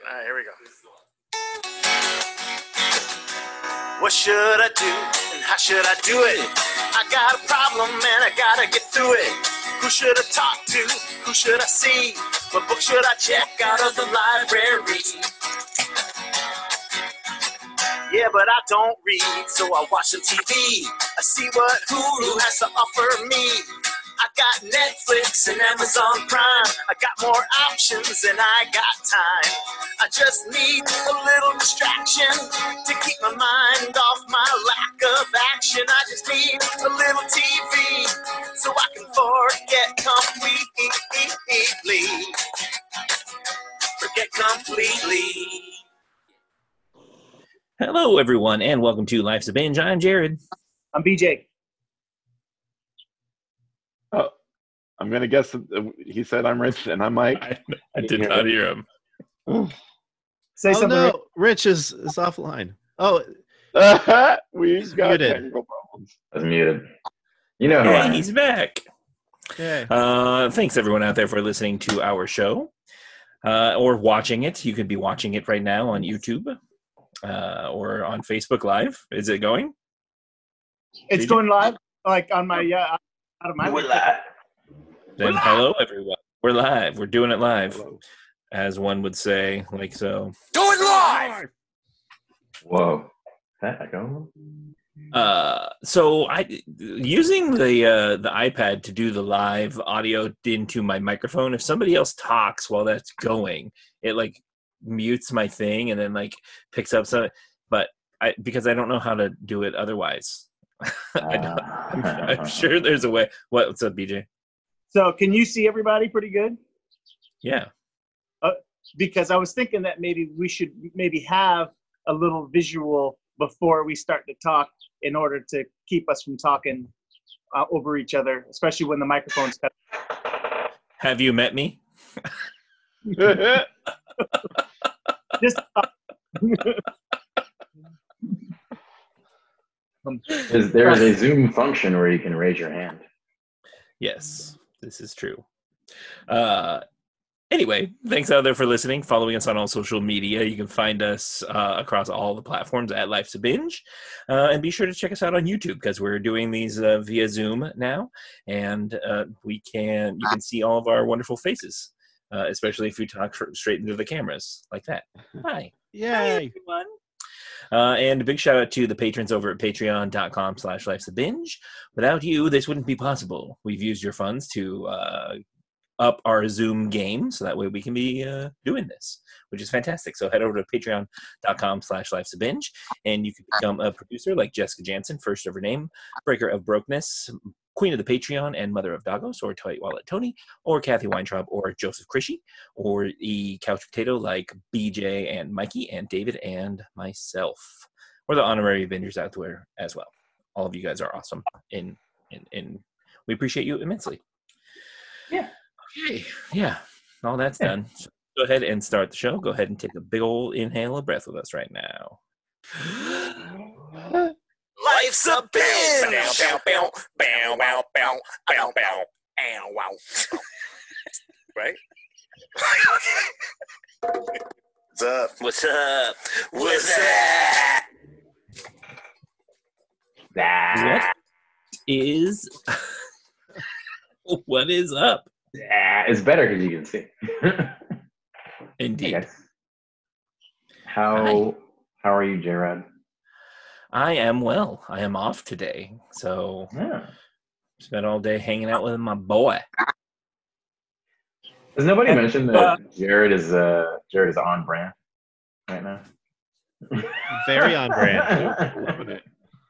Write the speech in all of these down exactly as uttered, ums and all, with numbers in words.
All right, here we go. What should I do and how should I do it? I got a problem and I gotta get through it. Who should I talk to? Who should I see? What book should I check out of the library? Yeah, but I don't read, so I watch some T V. I see what Hulu has to offer me. I got Netflix and Amazon Prime. I got more options than I got time. I just need a little distraction to keep my mind off my lack of action. I just need a little T V so I can forget completely. Forget completely. Hello, everyone, and welcome to Life's a Binge. I'm Jared. I'm B J. Oh, I'm going to guess that he said I'm Rich, and I'm Mike. I, I did not hear him. Say oh, something. No. Rich. Rich is, is offline. Oh, We've got muted. technical problems. I was muted. You know who I Hey, am. he's back. yeah. Uh, thanks, everyone out there, for listening to our show uh, or watching it. You could be watching it right now on YouTube uh, or on Facebook Live. Is it going? It's going live, like on my uh, out of my. We're live. Then We're hello, everyone. We're live. We're doing it live, Hello. as one would say, like so. Do it live! Whoa. That going? Uh, so I using the uh, the iPad to do the live audio into my microphone. If somebody else talks while that's going, it like mutes my thing and then like picks up some. But I because I don't know how to do it otherwise. I don't, I'm, I'm sure there's a way. What, what's up, B J? So, can you see everybody pretty good? Yeah. Because I was thinking that maybe we should maybe have a little visual before we start to talk in order to keep us from talking uh, over each other, especially when the microphone's cut. Have you met me? Just uh, Is there is a Zoom function where you can raise your hand. Yes, this is true. Uh, anyway, thanks out there for listening, following us on all social media. You can find us uh, across all the platforms at Life's a Binge. Uh, and be sure to check us out on YouTube because we're doing these uh, via Zoom now. And uh, we can you can see all of our wonderful faces, uh, especially if we talk straight into the cameras like that. Hi. Hi, Yay. everyone. Uh, and a big shout out to the patrons over at patreon.com slash life's a binge. Without you, this wouldn't be possible. We've used your funds to uh, up our Zoom game so that way we can be uh, doing this, which is fantastic. So head over to patreon.com slash life's a binge and you can become a producer like Jessica Jansen, first of her name, Breaker of Brokenness, Queen of the Patreon, and Mother of Dagos, or Tight Wallet Tony, or Kathy Weintraub, or Joseph Krishy, or the Couch Potato like B J and Mikey and David and myself, or the honorary vendors out there as well. All of you guys are awesome, and and, and we appreciate you immensely. Yeah. Okay, yeah, all that's yeah. done. So go ahead and start the show. Go ahead and take a big old inhale of breath with us right now. Life's a binge! Bow, bow, bow, bow, bow, bow, bow, bow, wow. Right? What's up? What's up? What's up? Ah, What is what is up? ah, it's better because you can see. Indeed. Hey guys. How Hi. how are you, J-Rod? I am well. I am off today, so Yeah. spent all day hanging out with my boy. Has nobody And, mentioned uh, that Jared is uh Jared is on brand right now? Very on brand. Loving it.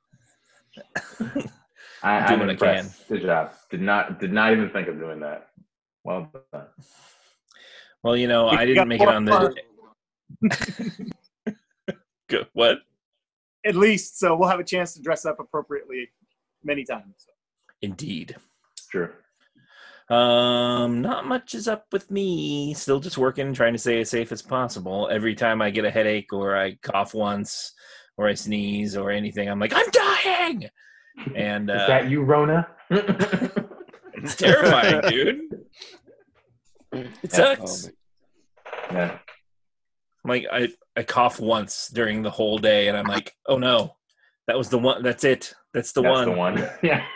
I, I'm Doing what I impressed. Good job. Did not did not even think of doing that. Well done. Well, you know, You I didn't got make it more on fun. the. Good. What? at least, so we'll have a chance to dress up appropriately many times. Indeed. It's true. Um, not much is up with me. Still just working, trying to stay as safe as possible. Every time I get a headache or I cough once or I sneeze or anything, I'm like, I'm dying. And Is uh, that you, Rona? it's terrifying, dude. It sucks. Yeah. I'm like, I, I cough once during the whole day, and I'm like, oh no, that was the one. That's it. That's the That's one. the one. Yeah.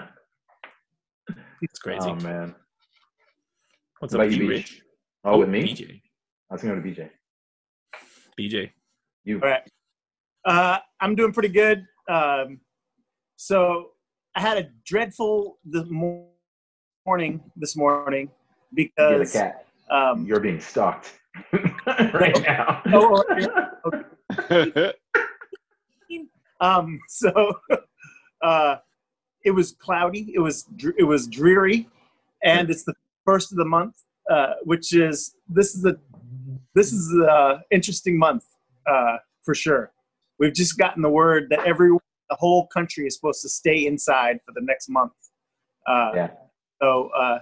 It's crazy. Oh man. What's What up about with you, you, Beach? Rich? Oh, with me? B J. I was going to B J. B J. You. All right. Uh, I'm doing pretty good. Um, so I had a dreadful the mo- morning this morning You're the because cat. um, You're being stalked right now. oh, okay. um, so uh, it was cloudy. It was dr- it was dreary, and it's the first of the month, uh, which is this is a this is a interesting month uh, for sure. We've just gotten the word that everyone, the whole country is supposed to stay inside for the next month. Uh, Yeah. So uh,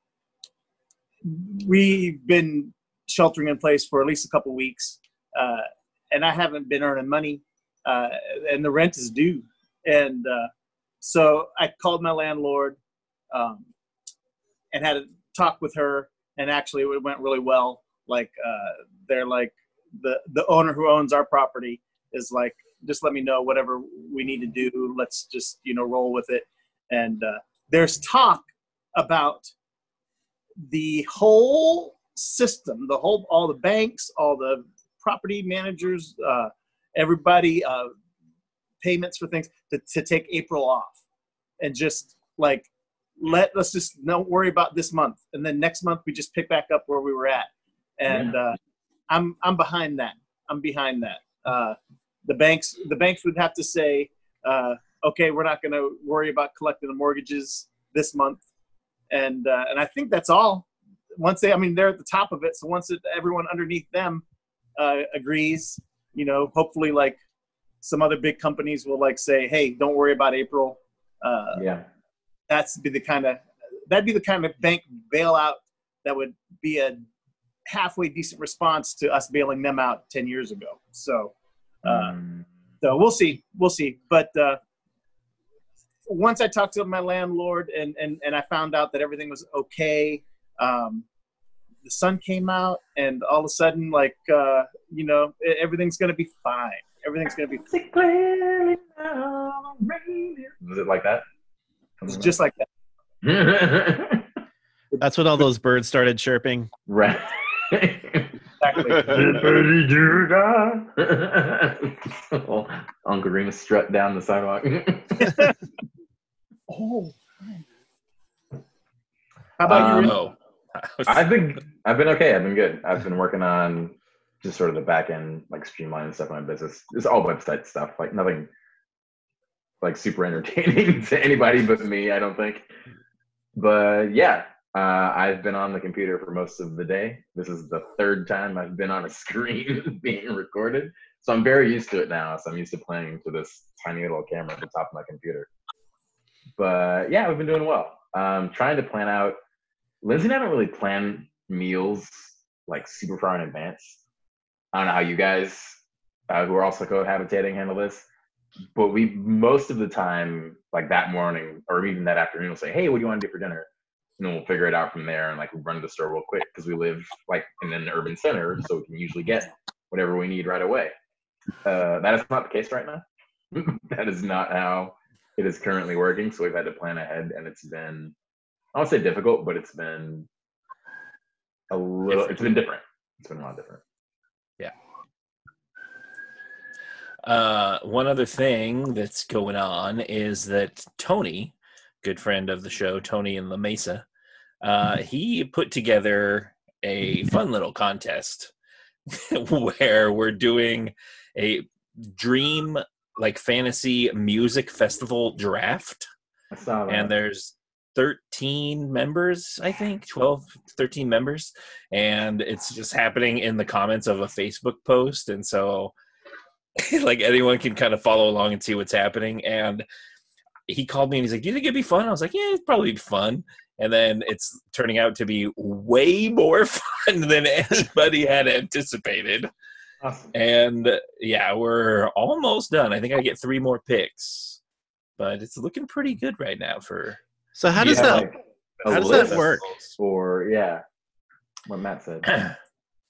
we've been sheltering in place for at least a couple weeks, uh, and I haven't been earning money, uh, and the rent is due. And uh, so I called my landlord um, and had a talk with her, and actually it went really well. Like uh, they're like the the owner who owns our property is like, just let me know whatever we need to do. Let's just, you know, roll with it. And uh, there's talk about the whole system, the whole, all the banks, all the property managers, uh, everybody, uh, payments for things to, to take April off and just like, let, let's just not worry about this month. And then next month we just pick back up where we were at. And uh, I'm, I'm behind that. I'm behind that. Uh, the banks, the banks would have to say, uh, okay, we're not going to worry about collecting the mortgages this month. And, uh, and I think that's all. Once they, I mean, they're at the top of it. So once it, everyone underneath them uh, agrees, you know, hopefully like some other big companies will like say, hey, don't worry about April. Uh, Yeah. That's be the kind of, that'd be the kind of bank bailout that would be a halfway decent response to us bailing them out ten years ago. So, uh, Mm. so we'll see, we'll see. But uh, once I talked to my landlord and, and, and I found out that everything was okay, um, the sun came out and all of a sudden, like, uh, you know, e- everything's going to be fine. Everything's going to be fine. Was it like that? It's just like that. that. That's when all those birds started chirping. Right. Exactly. Oh, Uncle Remus strut down the sidewalk. Oh. How about Um, you? Rich? Oh. I've been I've been okay. I've been good. I've been working on just sort of the back end, like streamlining stuff in my business. It's all website stuff, like nothing like super entertaining to anybody but me, I don't think. But yeah, uh, I've been on the computer for most of the day. This is the third time I've been on a screen being recorded. So I'm very used to it now. So I'm used to playing to this tiny little camera at the top of my computer. But yeah, we've been doing well. Um, trying to plan out. Lindsay and I don't really plan meals like super far in advance. I don't know how you guys, uh, who are also cohabitating, handle this. But we, most of the time, like that morning or even that afternoon, we'll say, hey, what do you want to do for dinner? And then we'll figure it out from there and like run to the store real quick because we live like in an urban center, so we can usually get whatever we need right away. Uh, that is not the case right now. That is not how it is currently working. So we've had to plan ahead, and it's been, I won't say difficult, but it's been a little, Different. it's been different. It's been a lot different. Yeah. Uh, one other thing that's going on is that Tony, good friend of the show, Tony in La Mesa, uh, he put together a fun little contest where we're doing a dream like fantasy music festival draft. I saw that. And there's thirteen members, I think, twelve, thirteen members. And it's just happening in the comments of a Facebook post. And so like anyone can kind of follow along and see what's happening. And he called me and he's like, do you think it'd be fun? I was like, yeah, it'd probably be fun. And then it's turning out to be way more fun than anybody had anticipated. Awesome. And yeah, we're almost done. I think I get three more picks, but it's looking pretty good right now for. So how does You have, that like, a how does that list work? For, yeah, what Matt said.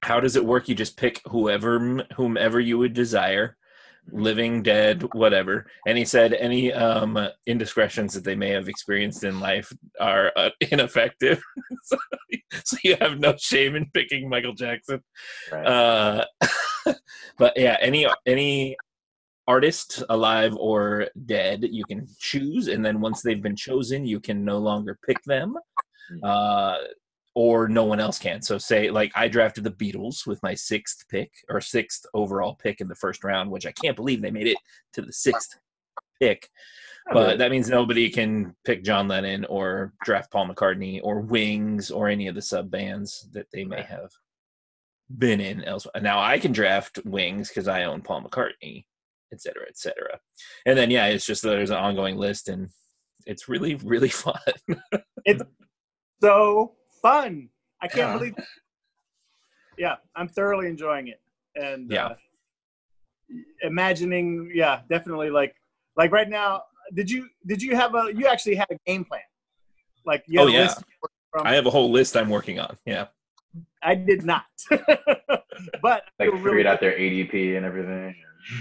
how does it work? You just pick whoever, whomever you would desire, living, dead, whatever. And he said any um, indiscretions that they may have experienced in life are uh, ineffective. so, so you have no shame in picking Michael Jackson. Right. Uh, but yeah, any any artist, alive or dead, you can choose, and then once they've been chosen, you can no longer pick them. Uh, or no one else can. So say, like, I drafted the Beatles with my sixth pick, or sixth overall pick in the first round, which I can't believe they made it to the sixth pick. But that means nobody can pick John Lennon or draft Paul McCartney or Wings or any of the sub bands that they may have been in elsewhere. Now I can draft Wings because I own Paul McCartney, et cetera, et cetera. And then, yeah, it's just that there's an ongoing list, and it's really, really fun. It's so fun. I can't Yeah. believe. Yeah, I'm thoroughly enjoying it, and Yeah. uh, imagining. Yeah, definitely. Like, like right now. Did you did you have a? You actually had a game plan. Like, you had Oh, a yeah. list from, I have a whole list I'm working on. Yeah. I did not. But I Like feel figured really out their A D P and everything.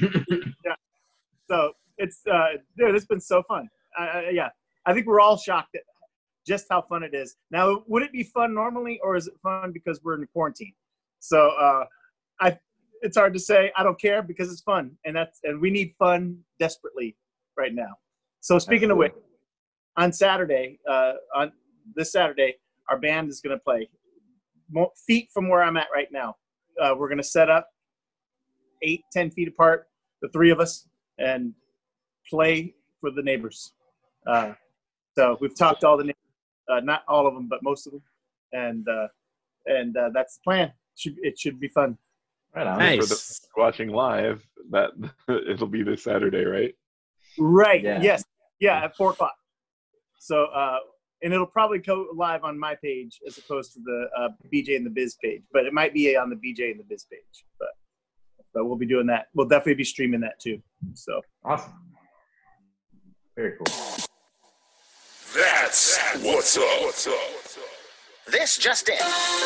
So it's uh, dude, it's been so fun. Uh, yeah, I think we're all shocked at just how fun it is. Now, would it be fun normally, or is it fun because we're in quarantine? So uh, I, it's hard to say. I don't care because it's fun, and that's and we need fun desperately right now. So speaking Absolutely. of which, on Saturday, uh, on this Saturday, our band is going to play mo- feet from where I'm at right now. Uh, we're going to set up eight, ten feet apart, the three of us, and play for the neighbors. Uh, so we've talked to all the neighbors, uh, not all of them, but most of them, and uh, and uh, that's the plan. Should it should be fun. Right on. Nice. For the watching live, that it'll be this Saturday, right? Right. Yeah. Yes. Yeah. At four o'clock. So uh, and it'll probably go live on my page as opposed to the uh, B J and the Biz page, but it might be on the B J and the Biz page. But but we'll be doing that. We'll definitely be streaming that too. So Awesome. Very cool. That's what's up. What's up? This just in.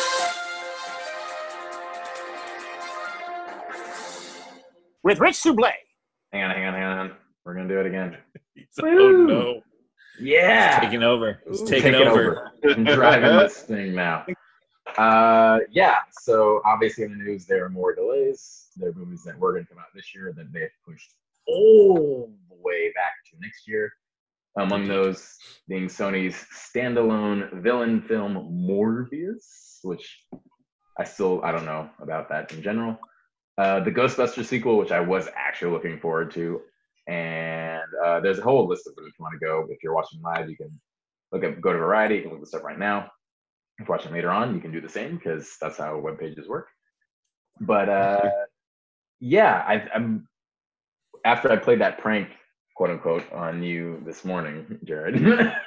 With Rich Souble. Hang on, hang on, hang on. We're gonna do it again. Oh, no. Yeah. Taking over. It's Ooh, taking take it over. I'm driving this thing now. Uh, yeah. So obviously in the news there are more delays. There are movies that were going to come out this year that they've pushed all the way back to next year. Among those being Sony's standalone villain film Morbius, which I still I don't know about that in general. Uh, the Ghostbusters sequel, which I was actually looking forward to. And uh, there's a whole list of them if you want to go. If you're watching live, you can look at go to Variety. You can look this up right now. If you're watching later on, you can do the same because that's how web pages work. But uh, yeah, I, I'm after I played that prank, quote unquote, on you this morning, Jared.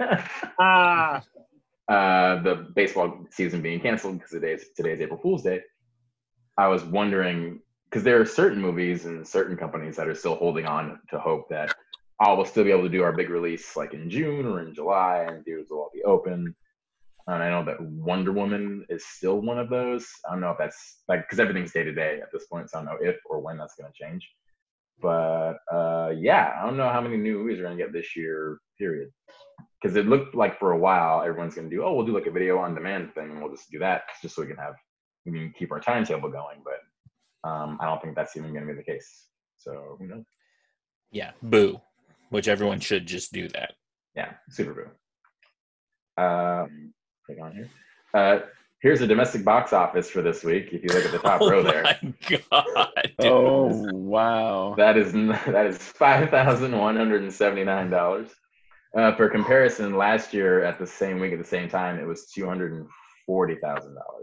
ah, uh, the baseball season being canceled because today's today's April Fool's Day. I was wondering. Because there are certain movies and certain companies that are still holding on to hope that, oh, we'll still be able to do our big release like in June or in July, and theaters will all be open. And I know that Wonder Woman is still one of those. I don't know if that's like because everything's day to day at this point, so I don't know if or when that's going to change. But uh, yeah, I don't know how many new movies we're going to get this year. Period. Because it looked like for a while everyone's going to do, oh, we'll do like a video on demand thing, and we'll just do that just so we can have we can keep our timetable going, but. Um, I don't think that's even going to be the case. So, who knows? Yeah, boo. Which everyone should just do that. Yeah, super boo. Um, click on here. Uh, here's the domestic box office for this week. If you look at the top oh row there. my god! Dude. Oh, wow. That is that is five thousand one hundred seventy-nine dollars. Uh, for comparison, last year at the same week at the same time, it was two hundred forty thousand dollars.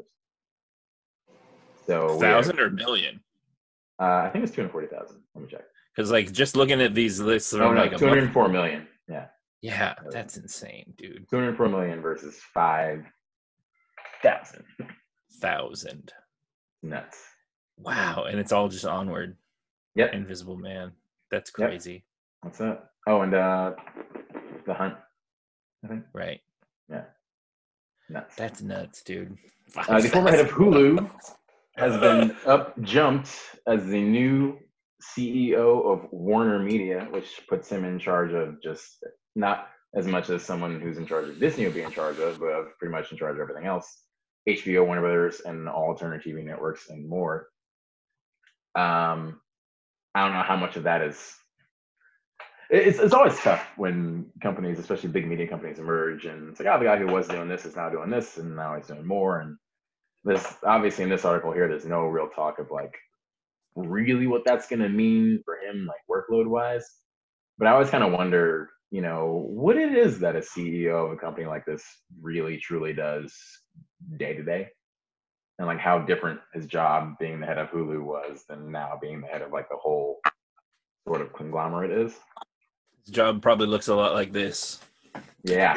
So thousand or million? Uh, I think it's two hundred forty thousand. Let me check. Because like just looking at these lists, Oh from no, like a two hundred four month- million. Yeah. Yeah, that's insane, dude. two hundred four million versus five thousand. Thousand. Nuts. Wow, and it's all just Onward. Yep. Invisible Man. That's Yep. crazy. What's that? Oh, and uh, The Hunt. I think. Right. Yeah. Nuts. That's nuts, dude. Uh, the former head of Hulu, has been up jumped as the new C E O of Warner Media, which puts him in charge of just not as much as someone who's in charge of Disney would be in charge of, but pretty much in charge of everything else. H B O, Warner Brothers, and all alternative T V networks and more. Um, I don't know how much of that is. It's it's always tough when companies, especially big media companies, emerge and it's like, oh, the guy who was doing this is now doing this, and now he's doing more. And this obviously in this article here, there's no real talk of like really what that's going to mean for him, like workload wise. But I always kind of wonder, you know, what it is that a C E O of a company like this really truly does day to day, and like how different his job being the head of Hulu was than now being the head of like the whole sort of conglomerate is. His job probably looks a lot like this. Yeah.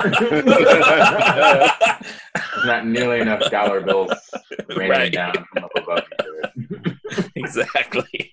Not nearly enough dollar bills raining Right. down from up above you to it. Exactly.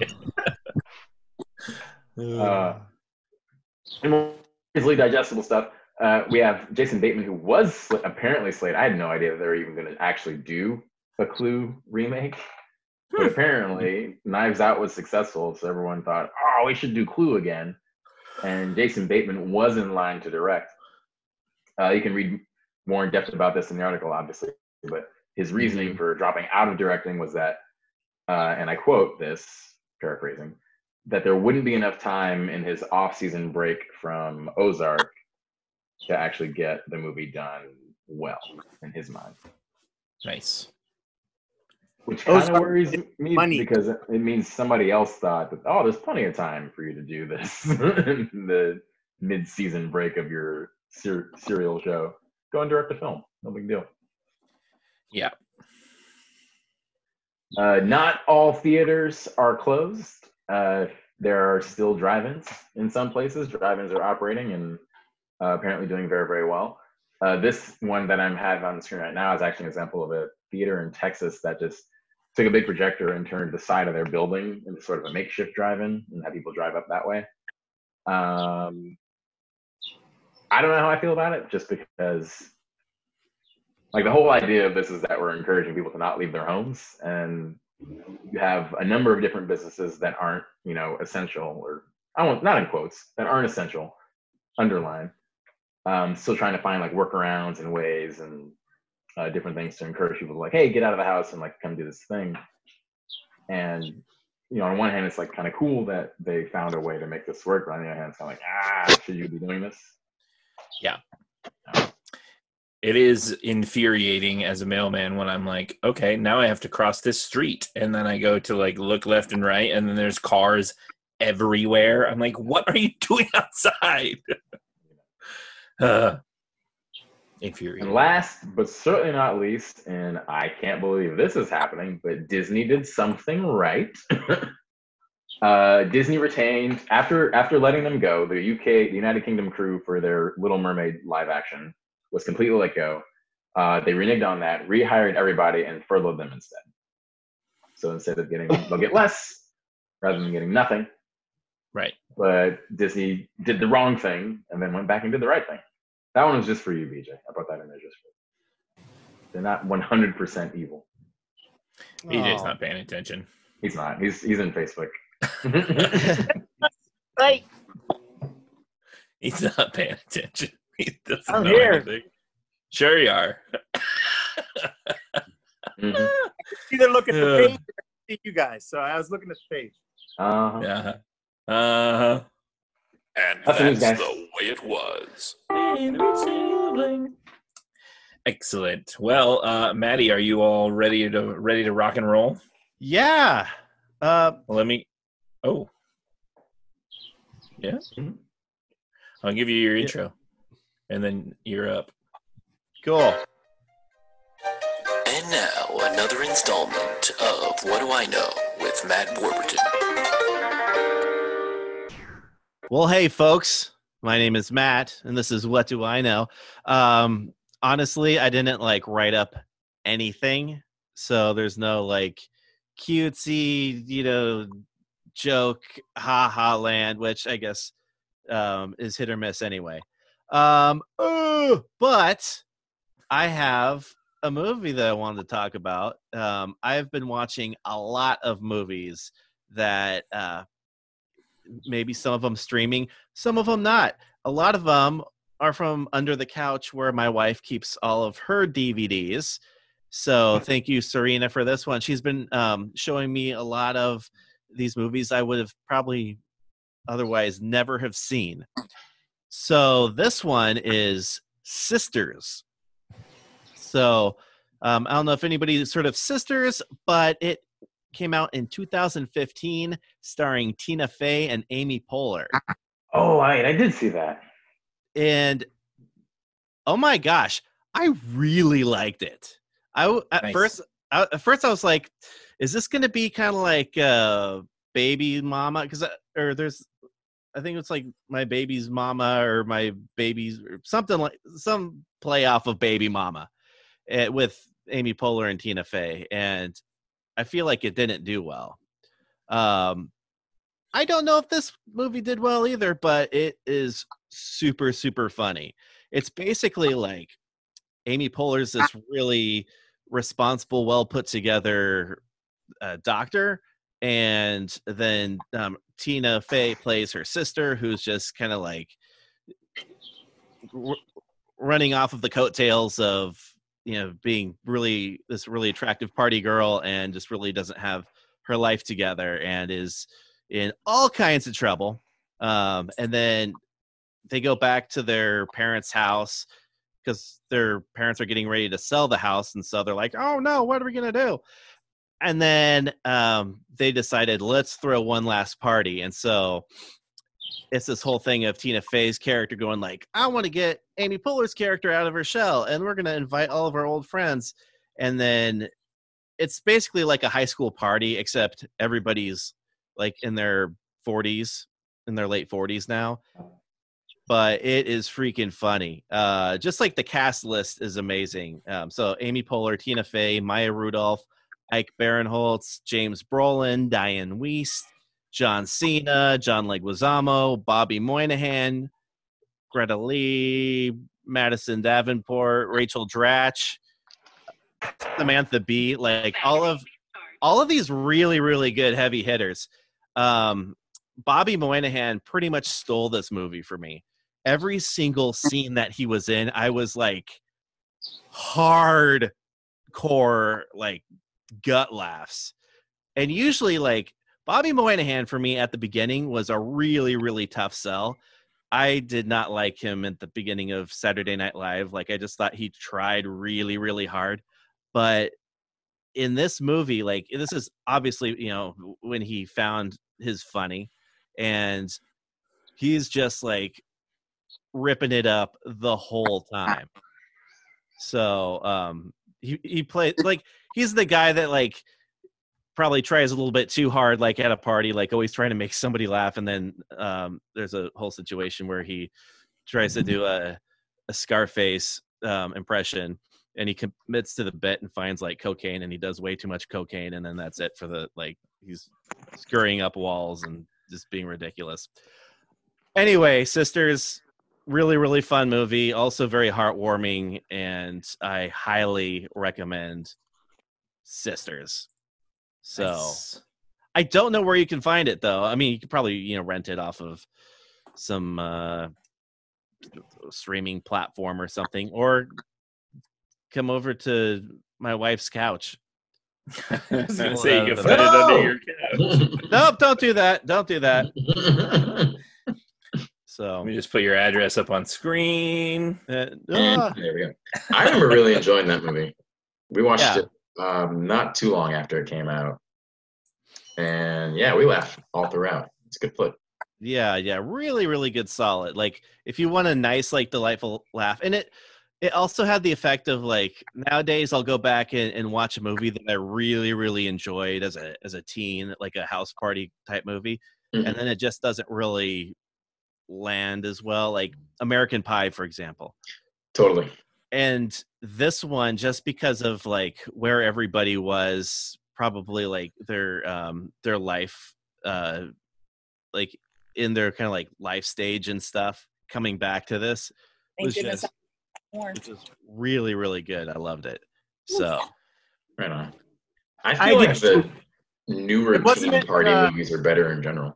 Uh, and more easily digestible stuff. Uh, we have Jason Bateman, who was sl- apparently slated. I had no idea that they were even going to actually do a Clue remake. But apparently, Knives Out was successful, so everyone thought, oh, we should do Clue again. And Jason Bateman was in line to direct. Uh, you can read more in depth about this in the article, obviously. But his reasoning Mhm. for dropping out of directing was that, uh, and I quote this, paraphrasing, that there wouldn't be enough time in his off-season break from Ozark to actually get the movie done well, in his mind. Nice. Which kind of Ozark worries me money. because it means somebody else thought that, oh, there's plenty of time for you to do this in the mid-season break of your ser- serial show. Go and direct a film. No big deal. Yeah. Uh, not all theaters are closed. Uh, there are still drive-ins in some places. Drive-ins are operating and uh, apparently doing very, very well. Uh, this one that I'm have on the screen right now is actually an example of a theater in Texas that just took a big projector and turned the side of their building into sort of a makeshift drive-in and had people drive up that way. Um, I don't know how I feel about it, just because like the whole idea of this is that we're encouraging people to not leave their homes, and you have a number of different businesses that aren't, you know, essential, or I won't, not in quotes, that aren't essential, underline, um, still trying to find like workarounds and ways and uh, different things to encourage people to like, hey, get out of the house and like come do this thing. And you know, on one hand, it's like kind of cool that they found a way to make this work, but on the other hand, it's kind of like, ah, should you be doing this? Yeah. It is infuriating as a mailman when I'm like, okay, now I have to cross this street. And then I go to like look left and right, and then there's cars everywhere. I'm like, what are you doing outside? uh, infuriating. And last, but certainly not least, and I can't believe this is happening, but Disney did something right. uh, Disney retained, after after letting them go, the U K, the United Kingdom crew for their Little Mermaid live action was completely let go. Uh, they reneged on that, rehired everybody, and furloughed them instead. So instead of getting, they'll get less rather than getting nothing. Right. But Disney did the wrong thing and then went back and did the right thing. That one was just for you, B J. I brought that in there just for you. They're not one hundred percent evil. B J's Aw. not paying attention. He's not. He's he's in Facebook. Right. He's not paying attention. He doesn't I'm know here. anything. Sure you are. Mhm. Either look at the Yeah. page or see you guys. So I was looking at the page. Uh-huh. Yeah. Uh-huh. And That's the news, that's guys. the way it was. Excellent. Well, uh, Maddie, are you all ready to ready to rock and roll? Yeah. Uh, Well, let me. Oh. Yeah. Mhm. I'll give you your intro, and then you're up. cool. And now, another installment of What Do I Know with Matt Warburton. Well, hey, folks. My name is Matt, and this is What Do I Know? Um, honestly, I didn't like write up anything, so there's no like cutesy, you know, joke, ha ha land, which I guess um, is hit or miss anyway. Um, uh, but I have a movie that I wanted to talk about. Um, I've been watching a lot of movies that uh, maybe some of them streaming, some of them not. A lot of them are from under the couch where my wife keeps all of her D V Ds. So thank you, Serena, for this one. She's been um, showing me a lot of these movies I would have probably otherwise never have seen. So this one is Sisters. So um, I don't know if anybody's heard of Sisters, but it came out in two thousand fifteen, starring Tina Fey and Amy Poehler. Oh, I I did see that. And oh my gosh, I really liked it. I at Nice. first, I, at first I was like, "Is this going to be kind of like uh, Baby Mama?" Because or there's, I think it's like My Baby's Mama or My Baby's or something like some play off of Baby Mama, uh, with Amy Poehler and Tina Fey, and I feel like it didn't do well. Um, I don't know if this movie did well either, but it is super, super funny. It's basically like Amy Poehler's this really responsible, well put together uh, doctor, and then um, Tina Fey plays her sister, who's just kind of like r- running off of the coattails of, you know, being really this really attractive party girl and just really doesn't have her life together and is in all kinds of trouble. Um, and then they go back to their parents' house because their parents are getting ready to sell the house. And so they're like, oh no, what are we going to do? And then um, they decided, let's throw one last party. And so it's this whole thing of Tina Fey's character going like, I want to get Amy Poehler's character out of her shell, and we're going to invite all of our old friends. And then it's basically like a high school party, except everybody's like in their forties, in their late forties now. But it is freaking funny. Uh, just like the cast list is amazing. Um, so Amy Poehler, Tina Fey, Maya Rudolph, Ike Barinholtz, James Brolin, Diane Wiest, John Cena, John Leguizamo, Bobby Moynihan, Greta Lee, Madison Davenport, Rachel Dratch, Samantha Bee, like all of all of these really, really good heavy hitters. Um, Bobby Moynihan pretty much stole this movie for me. Every single scene that he was in, I was like hardcore, like gut laughs. And usually like Bobby Moynihan for me at the beginning was a really, really tough sell. I did not like him at the beginning of Saturday Night Live. Like I just thought he tried really, really hard. But in this movie, like this is obviously, you know, when he found his funny, and he's just like ripping it up the whole time. So um he he played like he's the guy that like probably tries a little bit too hard, like at a party, like always trying to make somebody laugh, and then um there's a whole situation where he tries to do a a Scarface um impression, and he commits to the bit and finds like cocaine, and he does way too much cocaine, and then that's it for the like he's scurrying up walls and just being ridiculous. Anyway, Sisters, really, really fun movie, also very heartwarming, and I highly recommend Sisters. So Nice. I don't know where you can find it though. I mean, you could probably, you know, rent it off of some uh, streaming platform or something, or come over to my wife's couch. I was gonna Pull say it you out can of find the it under No! your couch. Nope, don't do that. Don't do that. So Let me just put your address up on screen. uh, ah, There we go. I remember really enjoying that movie. We watched Yeah. it um, not too long after it came out, and yeah, we laughed all throughout. It's a good flick. yeah, yeah, really, really good, solid. Like if you want a nice, like delightful laugh, and it it also had the effect of like nowadays I'll go back and, and watch a movie that I really, really enjoyed as a as a teen, like a house party type movie, Mhm. and then it just doesn't really land as well. Like American Pie, for example. Totally. And this one, just because of like where everybody was, probably like their um their life uh like in their kind of like life stage and stuff, coming back to this Thank was goodness just I more. it was really, really good. I loved it. So Right on. I I feel did like the newer It wasn't teen it, party uh, movies are better in general.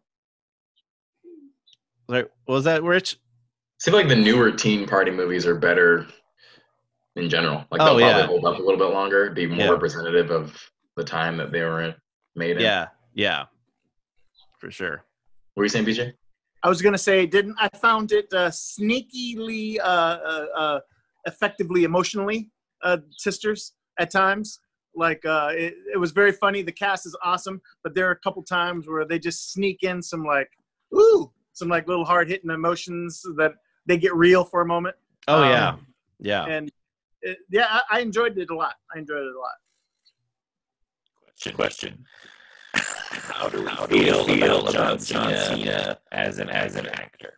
like, what was that, Rich? I feel like the newer teen party movies are better in general. Like Oh, they'll probably yeah. hold up a little bit longer, be more Yeah. representative of the time that they were in, made in. Yeah, yeah, for sure. What were you saying, B J? I was gonna say, didn't I found it uh, sneakily, uh, uh, uh, effectively, emotionally, uh, sisters at times. Like uh, it, it was very funny. The cast is awesome, but there are a couple times where they just sneak in some like, ooh, some like little hard hitting emotions that they get real for a moment. Oh Um, yeah, yeah. And it, yeah, I, I enjoyed it a lot. I enjoyed it a lot. Question. Question. How do we How feel, do we feel about John Cena, Cena as an as an actor?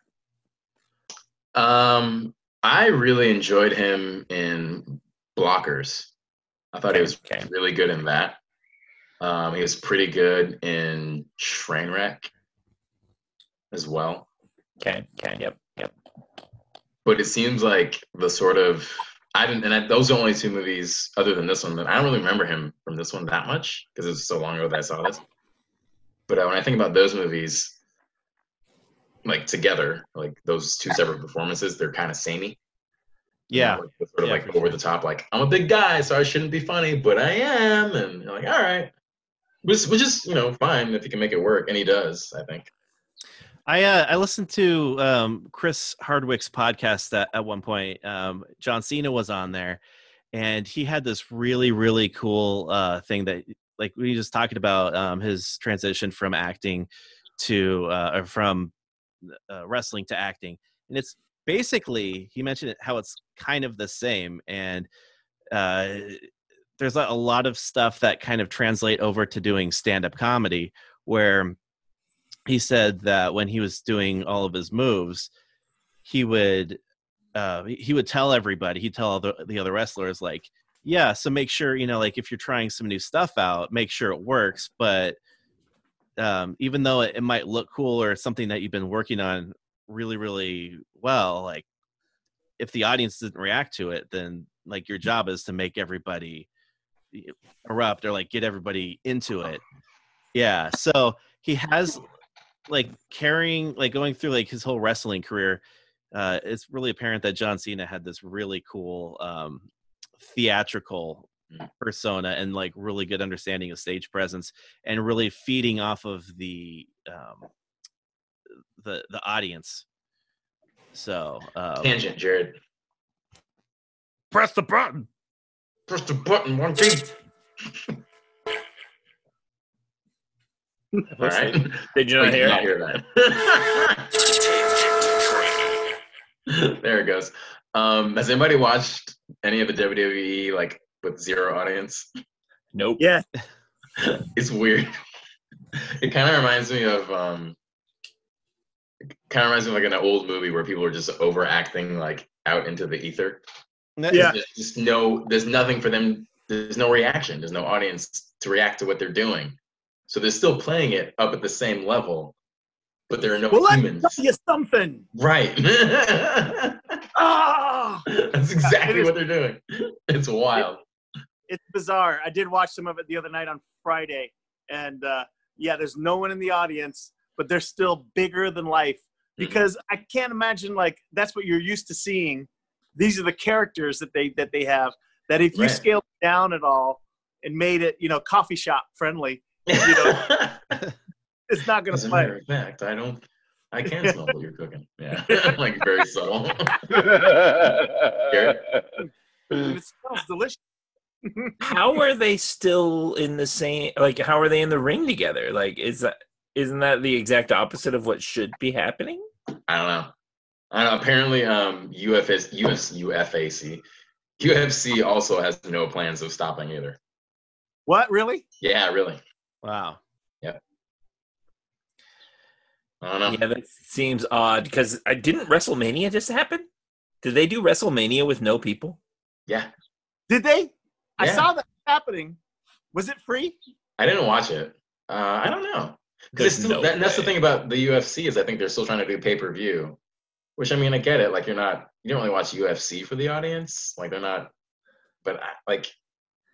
Um, I really enjoyed him in Blockers. I thought he was Okay. really good in that. Um, he was pretty good in Trainwreck as well. Okay. Okay. Yep. Yep. But it seems like the sort of I didn't, and I, those are the only two movies other than this one that I don't really remember him from this one that much because it was so long ago that I saw this. But uh, when I think about those movies, like together, like those two separate performances, they're kind of samey. You Yeah. know, like, the sort of Yeah, like for over the top, like I'm a big guy, so I shouldn't be funny, but I am, and you're like, all right, which which is you know fine if he can make it work, and he does, I think. I uh, I listened to um, Chris Hardwick's podcast that at one point. Um, John Cena was on there, and he had this really really cool uh, thing that like we were just talking about um, his transition from acting to uh, or from uh, wrestling to acting, and it's basically he mentioned it, how it's kind of the same, and uh, there's a lot of stuff that kind of translate over to doing stand-up comedy where he said that when he was doing all of his moves, he would uh, he would tell everybody, he'd tell the, the other wrestlers, like, yeah, so make sure, you know, like if you're trying some new stuff out, make sure it works. But um, even though it, it might look cool or something that you've been working on really, really well, like if the audience didn't react to it, then like your job is to make everybody erupt or like get everybody into it. Yeah. So he has like carrying, like going through like his whole wrestling career, uh, it's really apparent that John Cena had this really cool um, theatrical persona and like really good understanding of stage presence and really feeding off of the um, the the audience. So um, Tangent, Jared. Press the button. Press the button, one key. All right. Did you not Wait, hear? did not hear that? There it goes. Um, has anybody watched any of the W W E like with zero audience? Nope. Yeah. It's weird. It kind of reminds me of um, kind of reminds me of like an old movie where people are just overacting like out into the ether. Yeah. There's just no, there's nothing for them. There's no reaction. There's no audience to react to what they're doing. So they're still playing it up at the same level, but there are no Well, let me humans. tell you something. Right. Ah, That's exactly It is- what they're doing. It's wild. it's bizarre. I did watch some of it the other night on Friday, and uh, yeah, there's no one in the audience, but they're still bigger than life because I can't imagine like that's what you're used to seeing. These are the characters that they that they have. That if you Right. scaled it down at all and made it, you know, coffee shop friendly, you know, it's not going As to a play. matter of fact, I don't. I can smell what you're cooking. Yeah, like very subtle. Garrett? And it smells delicious. How are they still in the same? Like, how are they in the ring together? Like, is that isn't that the exact opposite of what should be happening? I don't know. I don't know. Apparently, um, U F S, U S, U F A C, U F C also has no plans of stopping either. What, really? Yeah, really. wow. I don't know. Yeah, that seems odd because I didn't WrestleMania just happen? Did they do WrestleMania with no people? Yeah, Did they? I Yeah. saw that happening. Was it free? I didn't watch it. Uh, I don't know. There's Because no that, and that's the way. thing about the U F C is I think they're still trying to do pay per view, which I mean I get it. Like you're not you don't really watch U F C for the audience. Like they're not, but I, like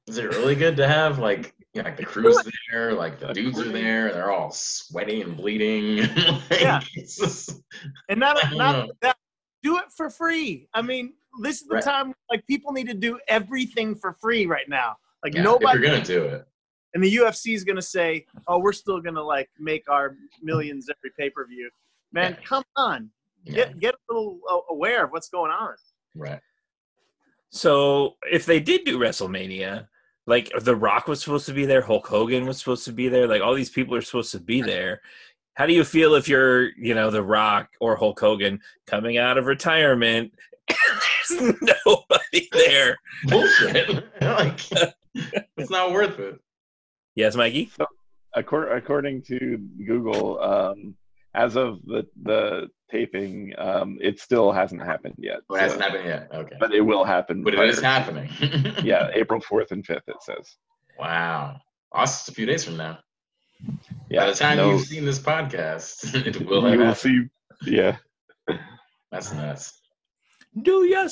Is it really good to have like, you know, like the crew's there, like the dudes are there, and they're all sweaty and bleeding? Like, Yeah. it's just- And not I don't not know. that, do it for free. I mean, this is the Right. time like people need to do everything for free right now. Like Yeah, if nobody you're gonna do it, and the U F C is gonna say, "Oh, we're still gonna like make our millions every pay per view." Man, Yeah. come on, yeah, get get a little uh, aware of what's going on. right. So if they did do WrestleMania, like The Rock was supposed to be there, Hulk Hogan was supposed to be there, like all these people are supposed to be there. How do you feel if you're, you know, The Rock or Hulk Hogan coming out of retirement and there's nobody there? Bullshit. Like, it's not worth it. Yes, Mikey? According, according to Google, um, as of the the taping, um, it still hasn't happened yet. Oh, it hasn't so- happened yet. Okay. But it will happen. But it prior is to- happening. Yeah, April fourth and fifth, it says. Wow. Us a few days from now. Yeah, By the time no, you've seen this podcast, it will you have will happened. see. Yeah. That's nuts. Do you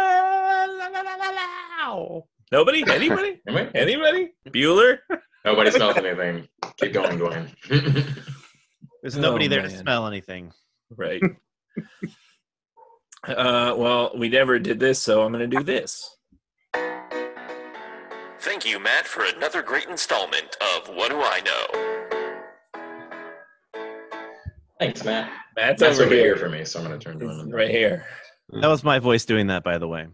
smell? Nobody? Anybody? Anyway, Anybody? Bueller? nobody smells anything. Keep going, Dwayne. There's nobody Oh, there to man. smell anything. Right. uh, well, we never did this, so I'm going to do this. Thank you, Matt, for another great installment of What Do I Know? Thanks, Matt. Matt's That's over over here here. for me, so I'm going to turn to him. Right here. That was my voice doing that, by the way.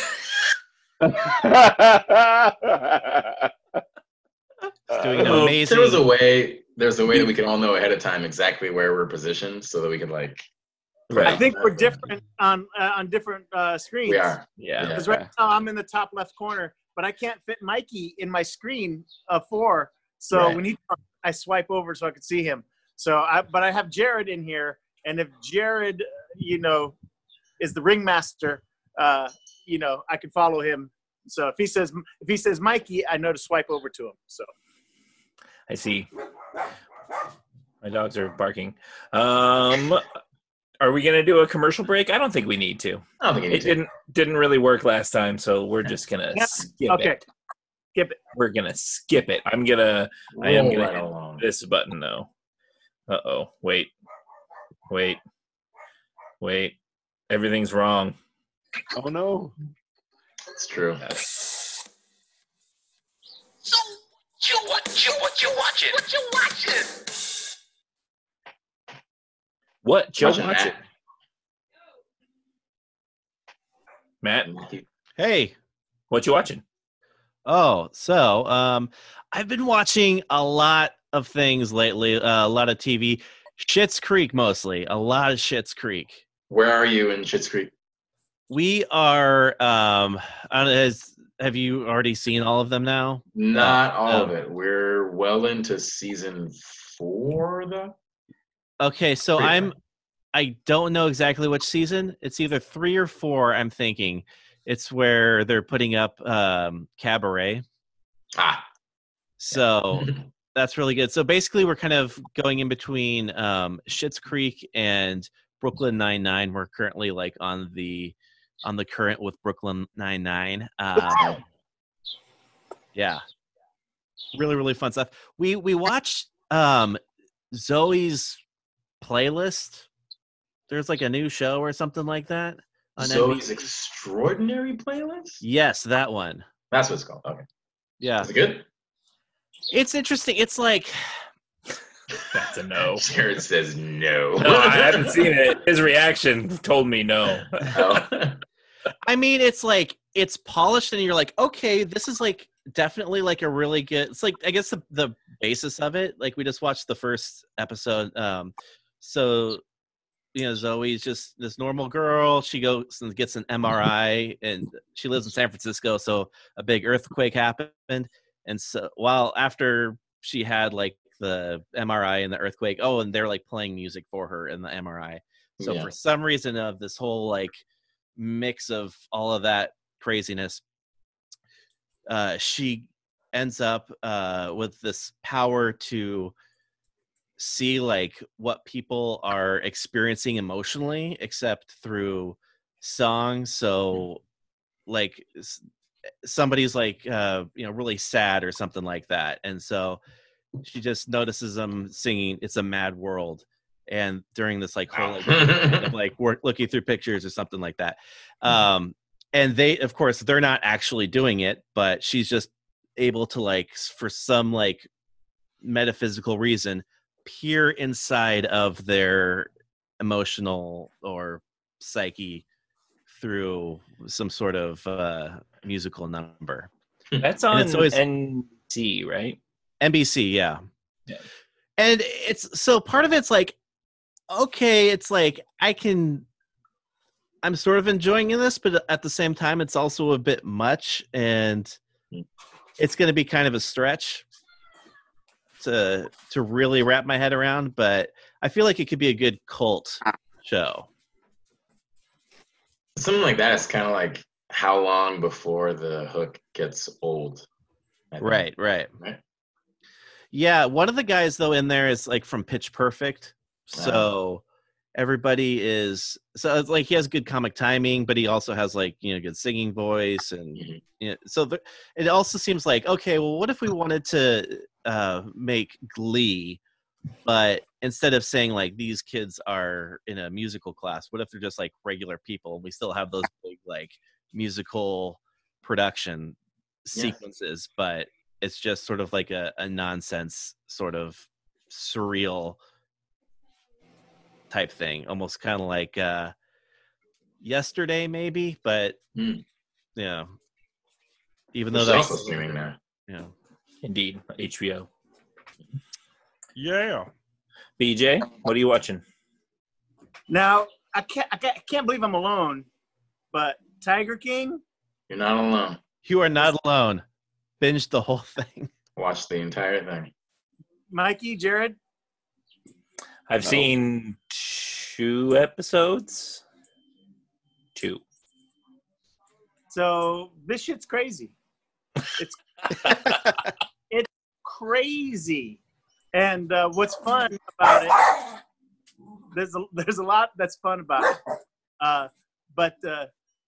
It's doing an Oh, amazing. There was a way. There's a way that we can all know ahead of time exactly where we're positioned, so that we can like. Right. I think we're different on uh, on different uh, screens. We are. Yeah. Because right now I'm in the top left corner, but I can't fit Mikey in my screen of four. So Right. when he talks, I swipe over so I can see him. So I, but I have Jared in here, and if Jared, you know, is the ringmaster, uh, you know, I can follow him. So if he says if he says Mikey, I know to swipe over to him. So I see. My dogs are barking. Um, are we going to do a commercial break? I don't think we need to. I don't think you need It to. didn't didn't really work last time, so we're just going to Yeah. skip okay, it. skip it. We're going to skip it. I'm going to I am Roll gonna right hit along. this button though. Uh-oh. Wait. Wait. Wait. Everything's wrong. Oh no. It's true. So, you what you what you watching? What you watching? What? Joe Watching watch it. Matt, Matt. Hey. what you watching? Oh, so um, I've been watching a lot of things lately. Uh, a lot of T V. Schitt's Creek mostly. A lot of Schitt's Creek. Where are you in Schitt's Creek? We are. Um, I don't know, has, have you already seen all of them now? Not all um, of it. We're well into season four, though. Okay, so Pretty I'm. far. I don't know exactly which season. It's either three or four. I'm thinking it's where they're putting up um, Cabaret. Ah. So that's really good. So basically, we're kind of going in between um, Schitt's Creek and Brooklyn Nine-Nine. We're currently like on the on the current with Brooklyn Nine-Nine. Um, yeah, really, really fun stuff. We we watched um, Zoe's Playlist. There's like a new show or something like that on N B C. Zoe's Extraordinary Playlist? Yes, that one. That's what it's called. Okay. Yeah, Is it good? it's interesting. It's like That's a no. Jared says no. No, I haven't seen it. His reaction told me no. Oh. I mean, it's like it's polished, and you're like, okay, this is like definitely like a really good. It's like I guess the the basis of it. Like we just watched the first episode. Um, so you know, Zoe's just this normal girl. She goes and gets an M R I, and she lives in San Francisco. So a big earthquake happened, and so while after she had like the M R I and the earthquake, oh, and they're like playing music for her in the M R I. So Yeah. for some reason of this whole like mix of all of that craziness, uh, she ends up uh, with this power to see like what people are experiencing emotionally, except through song. So like s- somebody's like uh you know really sad or something like that, and so she just notices them singing "It's a Mad World," and during this like whole like, kind of, like work looking through pictures or something like that, um and they of course they're not actually doing it, but she's just able to like for some like metaphysical reason peer inside of their emotional or psyche through some sort of uh musical number. That's And on it's always N C, right? N B C, yeah. Yeah. And it's so part of it's like, okay, it's like I can I'm sort of enjoying this, but at the same time it's also a bit much, and it's going to be kind of a stretch to to really wrap my head around, but I feel like it could be a good cult show. Something like that is kind of like how long before the hook gets old. I think. Right, right. Right. Yeah, one of the guys though in there is like from Pitch Perfect. So everybody is so it's like he has good comic timing, but he also has like, you know, good singing voice, and Mhm. you know, so the, it also seems like, okay, well, what if we wanted to uh make Glee, but instead of saying like these kids are in a musical class, what if they're just like regular people and we still have those big like musical production sequences, but it's just sort of like a, a nonsense sort of surreal type thing, almost kind of like uh Yesterday maybe, but Mm. yeah, even Which though is that's also streaming now. yeah. Indeed, H B O. Yeah. B J, what are you watching? Now I can't, I can't I can't believe I'm alone, but Tiger King. You're not alone. You are not alone. Binge the whole thing. Watch the entire thing. Mikey, Jared. I've No. seen two episodes. Two. So this shit's crazy. It's it's crazy, and uh, what's fun about it? There's a there's a lot that's fun about it, uh, but uh,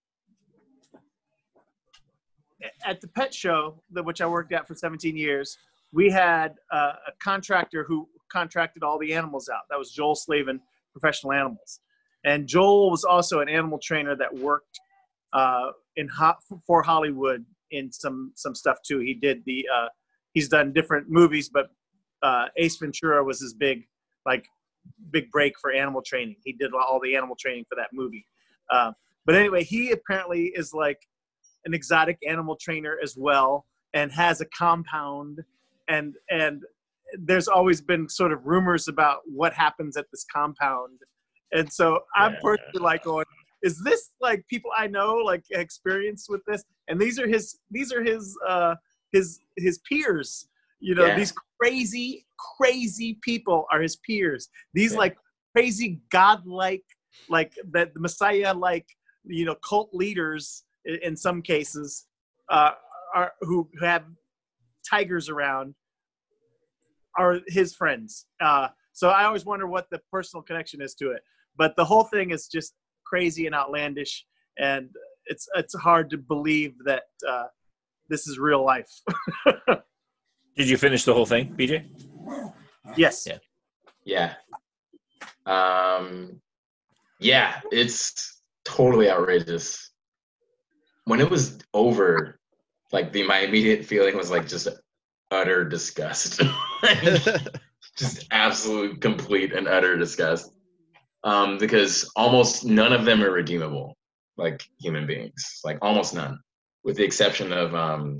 at the pet show, that which I worked at for seventeen years, we had uh, a contractor who contracted all the animals out. That was Joel Slavin, Professional Animals, and Joel was also an animal trainer that worked uh, in Ho- for Hollywood in some some stuff too. He did the uh, he's done different movies, but uh, Ace Ventura was his big like big break for animal training. He did all the animal training for that movie. Uh, but anyway, he apparently is like an exotic animal trainer as well, and has a compound, and and there's always been sort of rumors about what happens at this compound. And so I'm Yeah. personally like going, is this like people I know like experienced with this? And these are his these are his uh his his peers. You know, Yeah. these crazy, crazy people are his peers. These Yeah. like crazy godlike, like that the Messiah like, you know, cult leaders i- in some cases, uh are who have tigers around are his friends. Uh so I always wonder what the personal connection is to it. But the whole thing is just crazy and outlandish, and it's it's hard to believe that uh, this is real life. Did you finish the whole thing, B J? Yes. Yeah. Yeah. Um, yeah, it's totally outrageous. When it was over, like the my immediate feeling was like just utter disgust. Just absolute, complete, and utter disgust. Um, because almost none of them are redeemable, like human beings. Like almost none, with the exception of um.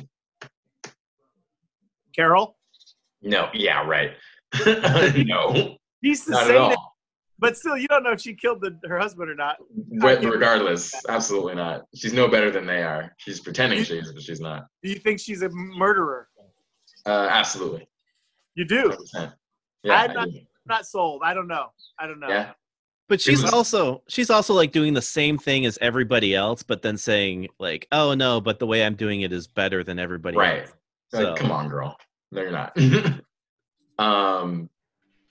Carol? No, yeah, right. No, He's the not at same, all. but still, you don't know if she killed the, her husband or not. But regardless, absolutely not. She's no better than they are. She's pretending she is, but she's not. Do you think she's a murderer? Uh, absolutely. You do? one hundred percent. Yeah, I'm I not, do. not sold. I don't know. I don't know. Yeah. But she's was- also she's also like doing the same thing as everybody else, but then saying like, "Oh no, but the way I'm doing it is better than everybody Right. else." Like, So- come on, girl. No, you're not. um,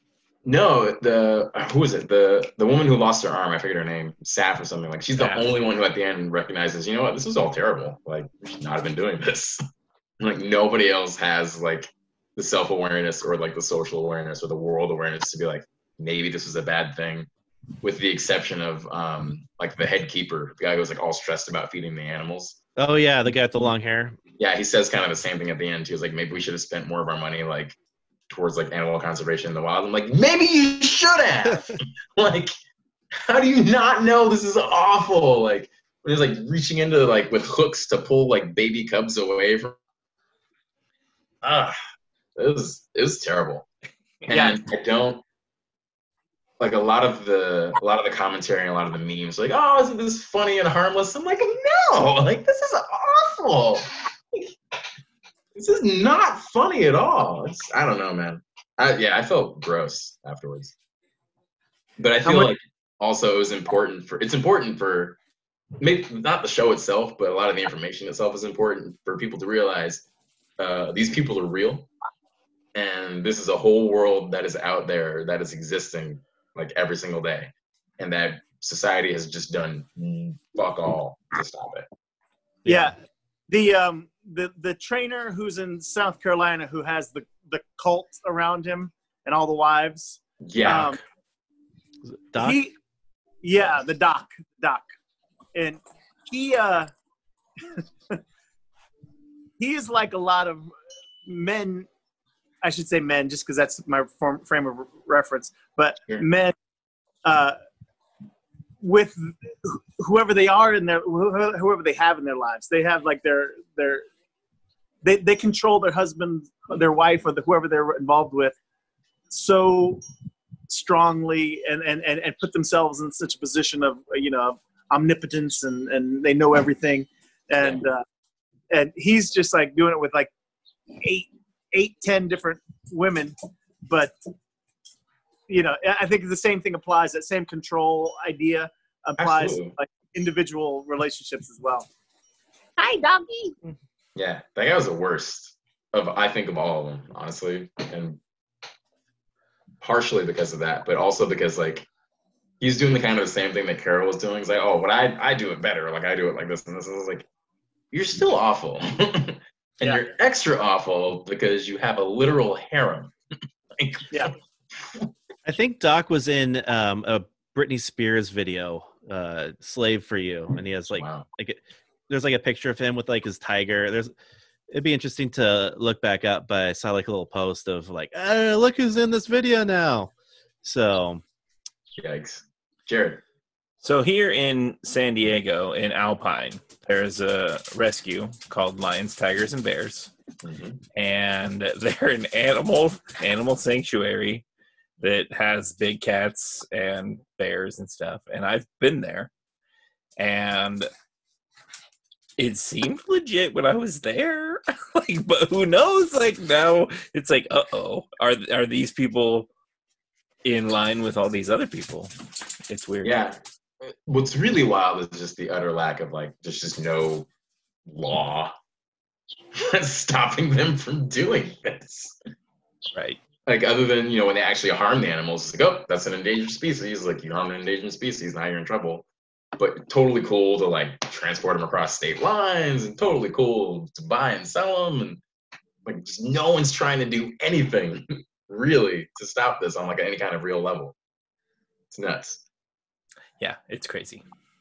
No, the who was it? The the woman who lost her arm. I forget her name. Saf or something. Like she's the Saf. only one who at the end recognizes. You know what? This is all terrible. Like we should not have been doing this. Like nobody else has like the self awareness or like the social awareness or the world awareness to be like maybe this is a bad thing. With the exception of um like the head keeper, the guy who was like all stressed about feeding the animals. Oh yeah, the guy with the long hair. Yeah, he says kind of the same thing at the end. He was like, maybe we should have spent more of our money like towards like animal conservation in the wild. I'm like, maybe you should have. Like, how do you not know this is awful? Like, when he's like reaching into like with hooks to pull like baby cubs away from. Ah, it was it was terrible. And Yeah. I don't like a lot of the a lot of the commentary and a lot of the memes. Like, oh, isn't this funny and harmless? I'm like, no, like this is awful. Like, this is not funny at all. It's, I don't know, man. I, yeah, I felt gross afterwards. But I How feel much- like also it was important for it's important for maybe not the show itself, but a lot of the information itself is important for people to realize uh, these people are real, and this is a whole world that is out there that is existing like every single day, and that society has just done fuck all to stop it. Yeah. The um the the trainer who's in South Carolina who has the the cult around him and all the wives. Yeah. Um, Doc? He, yeah, the doc, doc, and he uh he is like a lot of men. I should say men, just because that's my form, frame of reference. But Sure. men, uh, with whoever they are in their whoever they have in their lives, they have like their their they they control their husband, their wife, or the, whoever they're involved with so strongly, and, and and and put themselves in such a position of you know omnipotence, and and they know everything, and uh, and he's just like doing it with like eight. eight, ten different women, but you know, I think the same thing applies. That same control idea applies Absolutely. to like individual relationships as well. Hi, doggy. Yeah, that guy was the worst of I think of all of them, honestly, and partially because of that, but also because like he's doing the kind of the same thing that Carol was doing. He's like, oh, but I I do it better. Like I do it like this and this. And I was like, you're still awful, and Yeah. you're extra awful because you have a literal harem. Like, Yeah. I think Doc was in um, a Britney Spears video, uh, "Slave for You," and he has like wow. like a, there's like a picture of him with like his tiger. There's it'd be interesting to look back up, but I saw like a little post of like, oh, look who's in this video now. So Yikes, Jared. So here in San Diego, in Alpine, there's a rescue called Lions, Tigers, and Bears, Mhm. and they're an animal animal sanctuary that has big cats and bears and stuff. And I've been there, and it seemed legit when I was there. Like, but who knows? Like now, it's like, uh oh, are are these people in line with all these other people? It's weird. Yeah. What's really wild is just the utter lack of like there's just no law stopping them from doing this. Right. Like other than, you know, when they actually harm the animals, it's like, oh, that's an endangered species. Like you harmed an endangered species, now you're in trouble. But totally cool to like transport them across state lines, and totally cool to buy and sell them, and like just no one's trying to do anything really to stop this on like any kind of real level. It's nuts. Yeah, it's crazy.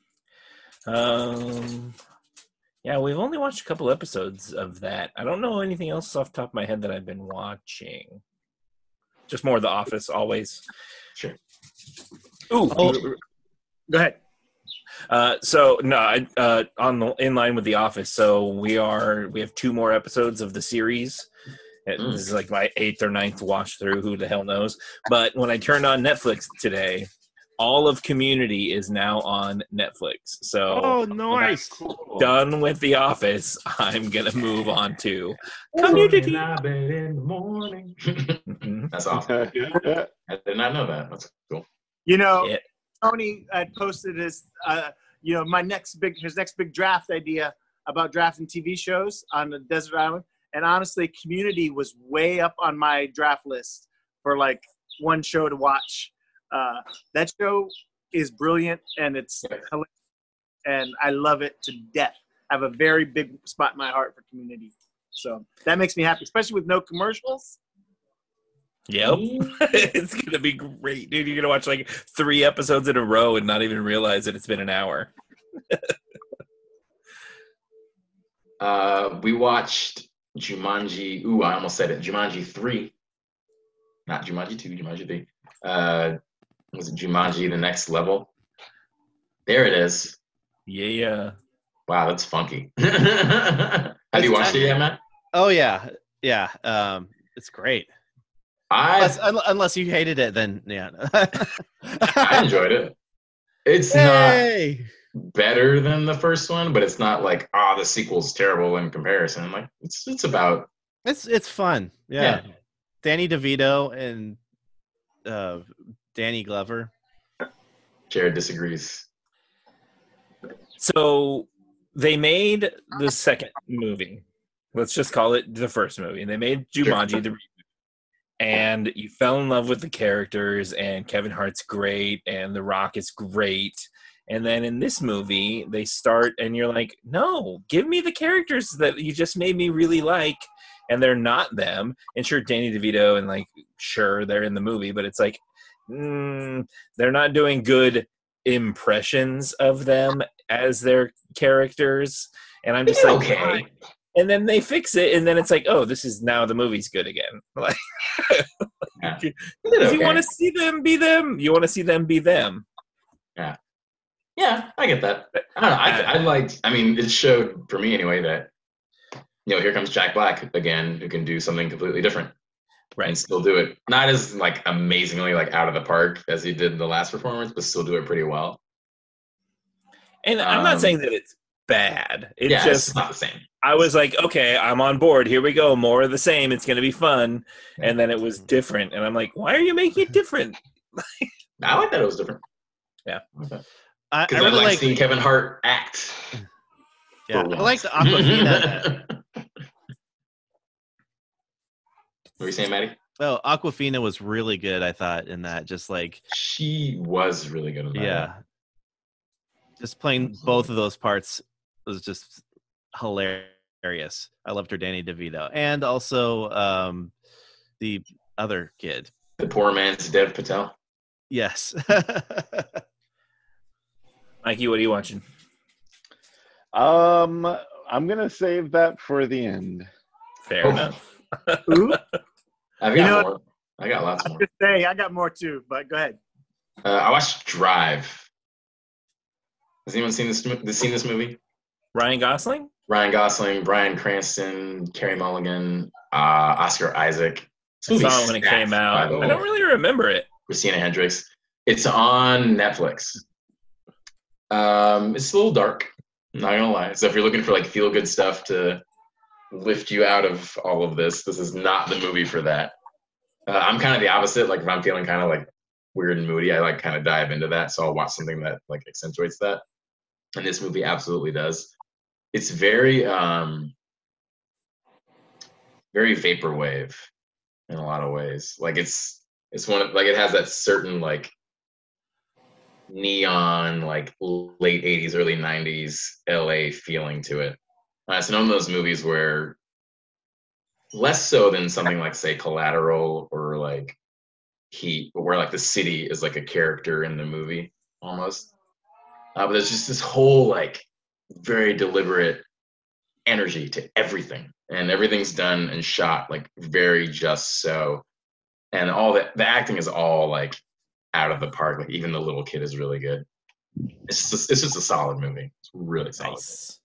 Um, yeah, we've only watched a couple episodes of that. I don't know anything else off the top of my head that I've been watching. Just more The Office, always. Sure. Ooh, Oh. Go ahead. Uh, so no, I, uh, on the in line with The Office. So we are we have two more episodes of the series. It- Mm. This is like my eighth or ninth watch through. Who the hell knows? But when I turned on Netflix today, all of Community is now on Netflix. So oh, nice. done with The Office, I'm gonna move on to Community. In the morning. Mhm. That's awesome. I did not know that. That's cool. You know, Yeah. Tony had posted his, uh, you know, my next big, his next big draft idea about drafting T V shows on the desert island. And honestly, Community was way up on my draft list for like one show to watch. Uh, that show is brilliant, and it's hilarious, and I love it to death. I have a very big spot in my heart for Community. So that makes me happy, especially with no commercials. Yep. It's going to be great, dude. You're going to watch like three episodes in a row and not even realize that it's been an hour. uh, we watched Jumanji. Ooh, I almost said it. Jumanji three. Not Jumanji two, Jumanji three. Uh, was it Jumanji The Next Level? There it is. Yeah. Wow, that's funky. Have you watched it yet, Matt? Oh, yeah. Yeah. Um, it's great. I unless, un- unless you hated it, then yeah. I enjoyed it. It's Hey! not better than the first one, but it's not like, ah, oh, the sequel's terrible in comparison. Like it's it's about It's it's fun. Yeah. Yeah. Danny DeVito and uh, Danny Glover. Jared disagrees. So they made the second movie. Let's just call it the first movie. And they made Jumanji Sure. the reboot. And you fell in love with the characters, and Kevin Hart's great, and The Rock is great. And then in this movie, they start, and you're like, no, give me the characters that you just made me really like, and they're not them. And sure, Danny DeVito, and like, sure, they're in the movie, but it's like, mm, they're not doing good impressions of them as their characters. And I'm just It's like, okay. why? And then they fix it, and then it's like, oh, this is now the movie's good again. Like, Yeah. if okay. you want to see them be them, you want to see them be them. Yeah. Yeah, I get that. I don't know. I, I liked, I mean, it showed for me anyway that, you know, here comes Jack Black again, who can do something completely different. Right. And still do it. Not as like amazingly like out of the park as he did in the last performance, but still do it pretty well. And I'm not Um, saying that it's bad. It's yeah, just, it's not the same. I was like, okay, I'm on board. Here we go. More of the same. It's going to be fun. And then it was different. And I'm like, why are you making it different? I like that it was different. Yeah. Because I, I I, really like like. seeing Kevin Hart act. Yeah, for I like the once. Aquafina. What were you saying, Maddie? Oh, Aquafina was really good. I thought in that, just like She was really good in that. yeah, just playing both of those parts was just hilarious. I loved her, Danny DeVito, and also um, the other kid. The poor man's Dev Patel. Yes. Mikey, what are you watching? Um, I'm gonna save that for the end. Fair Oh. enough. Ooh, I've got You know more. I got lots more. just say I got more too, but go ahead. Uh, I watched Drive. Has anyone seen this? Seen this movie? Ryan Gosling? Ryan Gosling, Bryan Cranston, Carey Mulligan, uh, Oscar Isaac. This I movie saw it when it stacked, came by out. the I way. don't really remember it. Christina Hendricks. It's on Netflix. Um, it's a little dark. I'm not gonna lie. So if you're looking for like feel good stuff to lift you out of all of this, this is not the movie for that. Uh, I'm kind of the opposite. Like if I'm feeling kind of like weird and moody, I like kind of dive into that. So I'll watch something that like accentuates that. And this movie absolutely does. It's very, um, very vaporwave in a lot of ways. Like it's, it's one of, like it has that certain like neon, like late eighties, early nineties L A feeling to it. Uh, it's one of those movies where less so than something like say Collateral or like Heat, but where like the city is like a character in the movie almost. Uh, but there's just this whole like very deliberate energy to everything, and everything's done and shot like very just so, and all the the acting is all like out of the park. Like even the little kid is really good. It's just it's just a solid movie. It's really solid. Nice.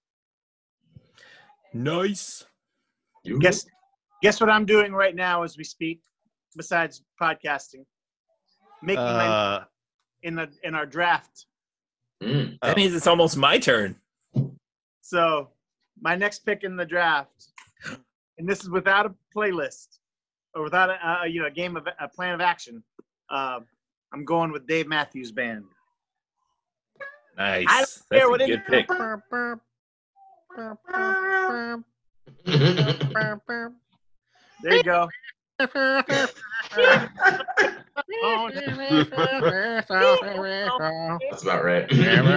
Nice. You Guess guess what I'm doing right now as we speak, besides podcasting, making my uh, in the in our draft. Mm. That means it's almost my turn. So my next pick in the draft, and this is without a playlist or without a, a you know a game of a plan of action. Uh, I'm going with Dave Matthews Band. Nice. I don't That's care a what good it- pick. There you go. That's about right.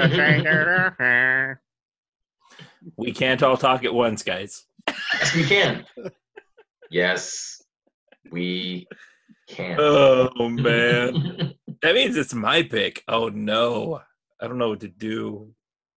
We can't all talk at once, guys. Yes, we can. Yes, we can. Oh man, that means it's my pick. Oh no, I don't know what to do.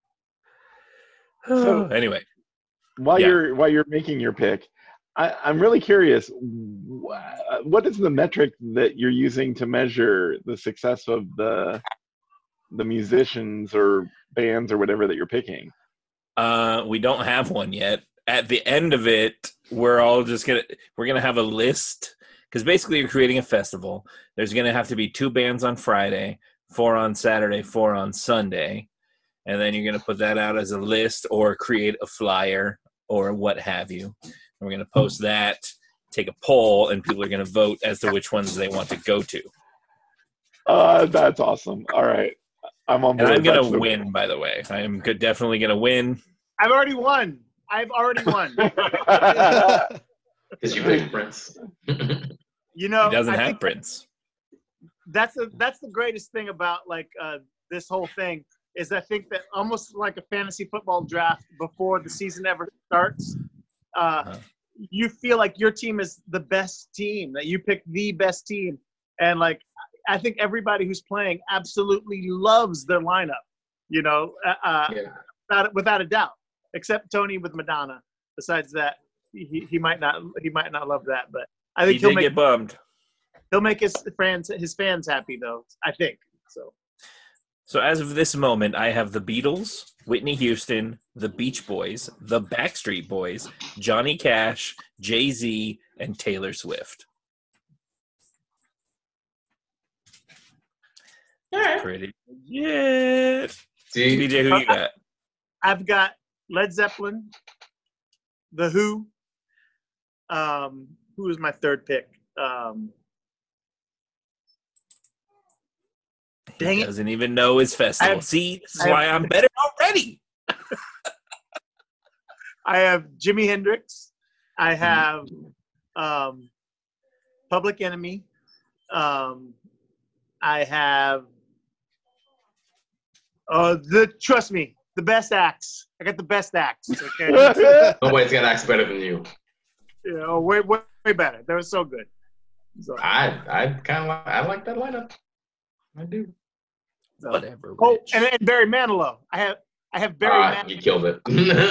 So- anyway, While Yeah. you're while you're making your pick, I, I'm really curious. wh- What is the metric that you're using to measure the success of the the musicians or bands or whatever that you're picking? uh, we don't have one yet. At the end of it, we're all just gonna we're gonna have a list because basically you're creating a festival. There's gonna have to be two bands on Friday, four on Saturday, four on Sunday, and then you're gonna put that out as a list or create a flyer or what have you. And we're gonna post that, take a poll, and people are gonna vote as to which ones they want to go to. Uh, that's awesome. All right, I'm on And board. I'm gonna That's the- win, by the way. I am good, definitely gonna win. I've already won. I've already won. Because you picked Prince. You know, He doesn't I have think Prince. that's the that's the greatest thing about like uh, this whole thing is I think that almost like a fantasy football draft before the season ever starts, uh, Uh-huh. you feel like your team is the best team, that you picked the best team, and like I think everybody who's playing absolutely loves their lineup. You know, uh, uh, Yeah. without, without a doubt, except Tony with Madonna. Besides that, he, he might not he might not love that, but I He think he will did make get bummed. he'll make his fans his fans happy though. I think so. So as of this moment, I have the Beatles, Whitney Houston, the Beach Boys, the Backstreet Boys, Johnny Cash, Jay-Z, and Taylor Swift. Pretty legit. See, B J, who you got? I've got Led Zeppelin, The Who. Um, who is my third pick? Um, dang He it! doesn't even know his festival. I have- See, this is I have- why I'm better already. I have Jimi Hendrix. I have um, Public Enemy. Um, I have uh, the trust me, the best acts. I got the best acts. Okay, nobody's got acts better than you. you know, way, way way better. They were so good. So, I I kind of like I like that lineup. I do. so. Whatever. Oh, Rich. and, and Barry Manilow. I have I have Barry Ah, Manilow. you killed it.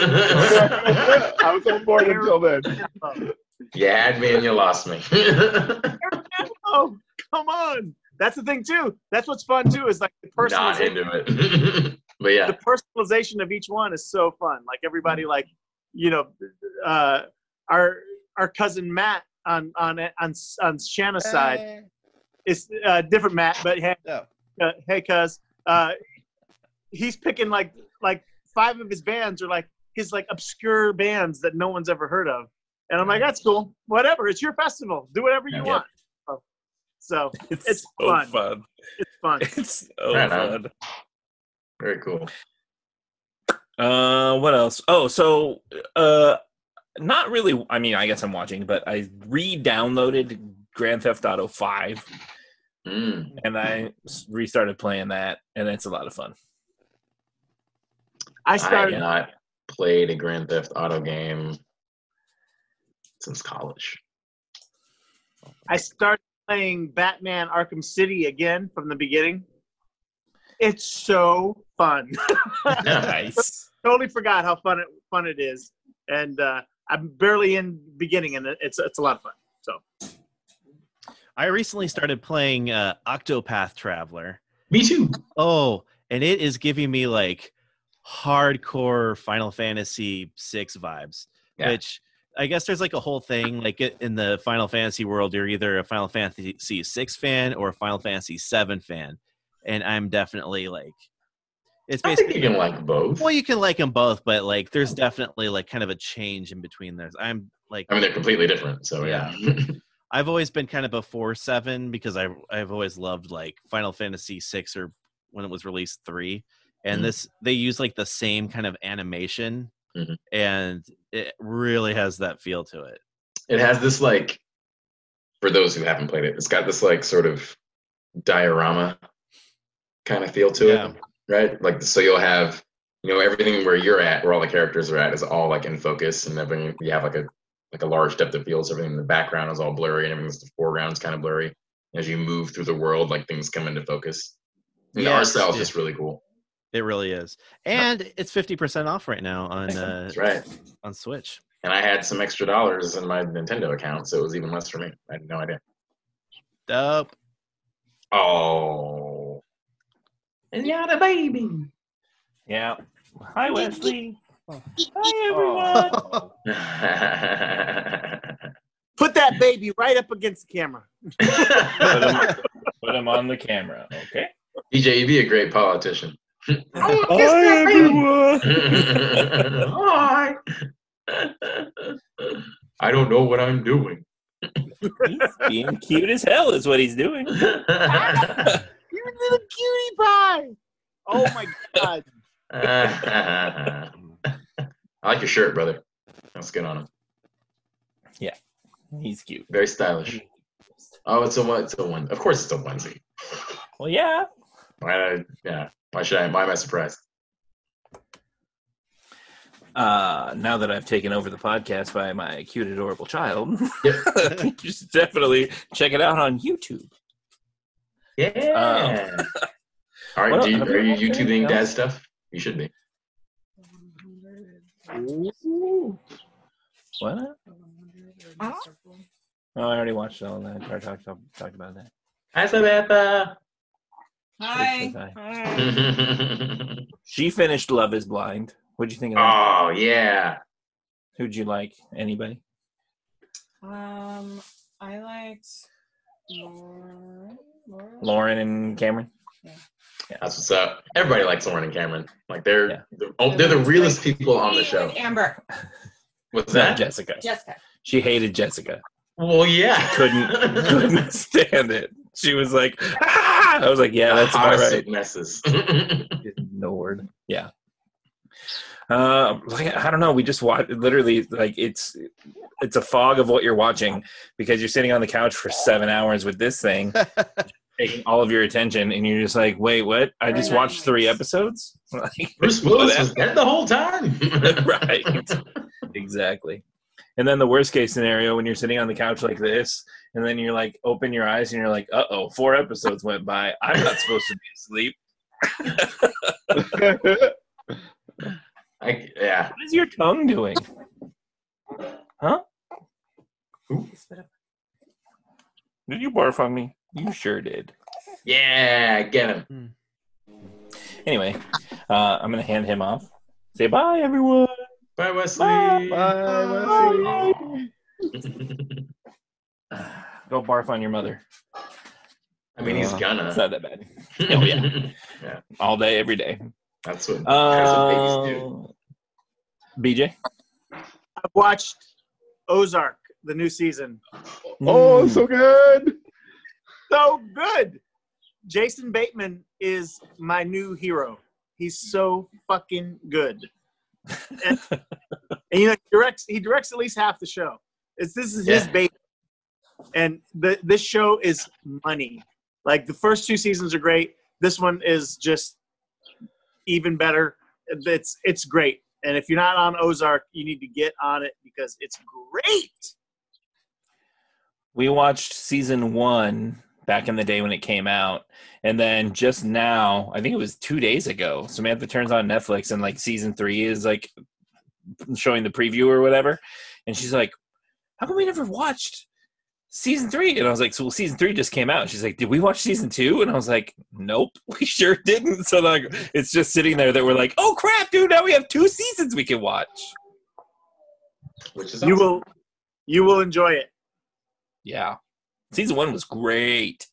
I was on board until then. You had me and you lost me. Oh, come on. That's the thing too. That's what's fun too. Is like the Not personalization. into it. But yeah, The personalization of each one is so fun. Like everybody, like you know, uh, our our cousin Matt on on on on Shanna's side is uh, different Matt, but hey, Oh. uh, hey, cuz uh, he's picking like like five of his bands are like his like obscure bands that no one's ever heard of, and I'm like, that's cool. Whatever, it's your festival. Do whatever you Yeah. want. So it's, it's so fun. fun. it's fun. It's so Right on. fun. very cool. Uh, what else? Oh, so uh, not really. I mean, I guess I'm watching, but I re-downloaded Grand Theft Auto five, Mm. and I s- restarted playing that, and it's a lot of fun. I I have started. not played a Grand Theft Auto game since college. I started playing Batman Arkham City again from the beginning. It's so fun. Nice. Totally forgot how fun it fun it is, and uh, I'm barely in beginning, and it- it's it's a lot of fun. So I recently started playing uh, Octopath Traveler. Me too. Oh, and it is giving me like hardcore Final Fantasy six vibes, Yeah. which I guess there's like a whole thing like it- in the Final Fantasy world. You're either a Final Fantasy six fan or a Final Fantasy seven fan, and I'm definitely like it's I think basically you can like both. well, you can like them both, but like there's definitely like kind of a change in between those. I'm like I mean, they're completely different. So yeah. I've always been kind of before seven because I I've always loved like Final Fantasy six or when it was released three, and Mhm. this they use like the same kind of animation, Mhm. and it really has that feel to it. It has this like for those who haven't played it, it's got this like sort of diorama kind of feel to Yeah. it, right? Like so you'll have, you know, everything where you're at, where all the characters are at, is all like in focus, and everything you have like a like a large depth of field. So everything in the background is all blurry, and everything in the foreground is kind of blurry. As you move through the world, like things come into focus. And the art Yes, style is yeah. just really cool. It really is, and it's fifty percent off right now on uh, That's right. on Switch. And I had some extra dollars in my Nintendo account, so it was even less for me. I had no idea. Dope. Oh. And you're the baby. Yeah. Hi, Wesley. Hi, everyone. Put that baby right up against the camera. Put him, put him on the camera, okay? D J, you'd be a great politician. Hi, everyone. Hi. I don't know what I'm doing. He's being cute as hell is what he's doing. You little cutie pie. Oh my god. I like your shirt, brother. That's good on him. Yeah, he's cute. Very stylish. Oh, it's a one. It's a one. Of course, it's a onesie. Well, yeah. Why? Yeah. Why should I? Why am I surprised? Uh, now that I've taken over the podcast by my cute, adorable child, Yep. you should definitely check it out on YouTube. Yeah. Um, All right. what Do you, else- are you okay, YouTubing no. dad stuff? You should be. What? Oh, I already watched all that. I talked, talked about that. Hi, Samantha. Hi. oh She finished Love is Blind. What'd you think of that? yeah. Who'd you like? Anybody? Um, I liked Lauren. Lauren? Lauren and Cameron? That's what's up. Everybody likes Lauren and Cameron. Like they're Yeah. they're, oh, they're the realest people on the Me show. with Amber. What's No, that? Jessica. Jessica. She hated Jessica. Well, yeah. Couldn't couldn't stand it. She was like, ah! I was like, yeah, that's about Hottest right. of messes. Ignored. Yeah. Uh, like, I don't know. We just watch literally like it's it's a fog of what you're watching because you're sitting on the couch for seven hours with this thing, taking all of your attention, and you're just like, wait, what? I just Very watched nice. three episodes. Like, Bruce Willis was dead the whole time. right. Exactly. And then the worst case scenario when you're sitting on the couch like this, and then you're like, open your eyes, and you're like, uh oh, four episodes went by. I'm not supposed to be asleep. I, yeah. What is your tongue doing? Huh? Did you barf on me? You sure did. Yeah, get him. Anyway, uh, I'm going to hand him off. Say bye, everyone. Bye, Wesley. Bye, Wesley. Go barf on your mother. I mean, he's Uh, gonna. It's not that bad. Oh, yeah. Yeah. All day, every day. That's what, that's what babies do. Uh, B J? I've watched Ozark, the new season. Oh, so good. So good. Jason Bateman is my new hero. He's so fucking good. And, and you know, he directs he directs at least half the show. It's this is his Yeah. baby. And the this show is money. Like the first two seasons are great. This one is just even better. It's it's great. And if you're not on Ozark, you need to get on it because it's great. We watched season one back in the day when it came out. And then just now, I think it was two days ago, Samantha turns on Netflix and like season three is like showing the preview or whatever. And she's like, how come we never watched season three? And I was like, so well, season three just came out. And she's like, did we watch season two? And I was like, nope, we sure didn't. So like, it's just sitting there that we're like, oh crap, dude, now we have two seasons we can watch. Which is You awesome. will you will enjoy it. Yeah. Season one was great.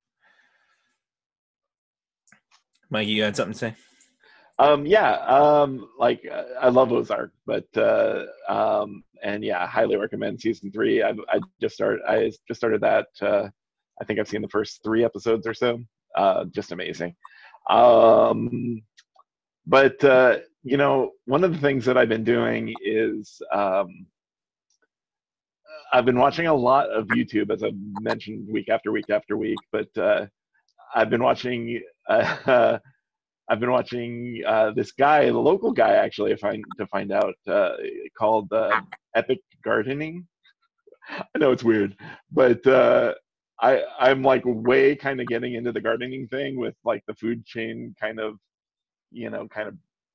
Mikey, you had something to say? Um, yeah, um, like uh, I love Ozark, but uh, um, and yeah, highly recommend season three. I, I just started. I just started that. Uh, I think I've seen the first three episodes or so. Uh, just amazing. Um, but uh, you know, one of the things that I've been doing is um, I've been watching a lot of YouTube, as I've mentioned, week after week after week. But uh, I've been watching. Uh, I've been watching uh, this guy, the local guy, actually, to find to find out, uh, called uh, Epic Gardening. I know it's weird, but uh, I I'm like way kind of getting into the gardening thing with like the food chain kind of, you know, kind of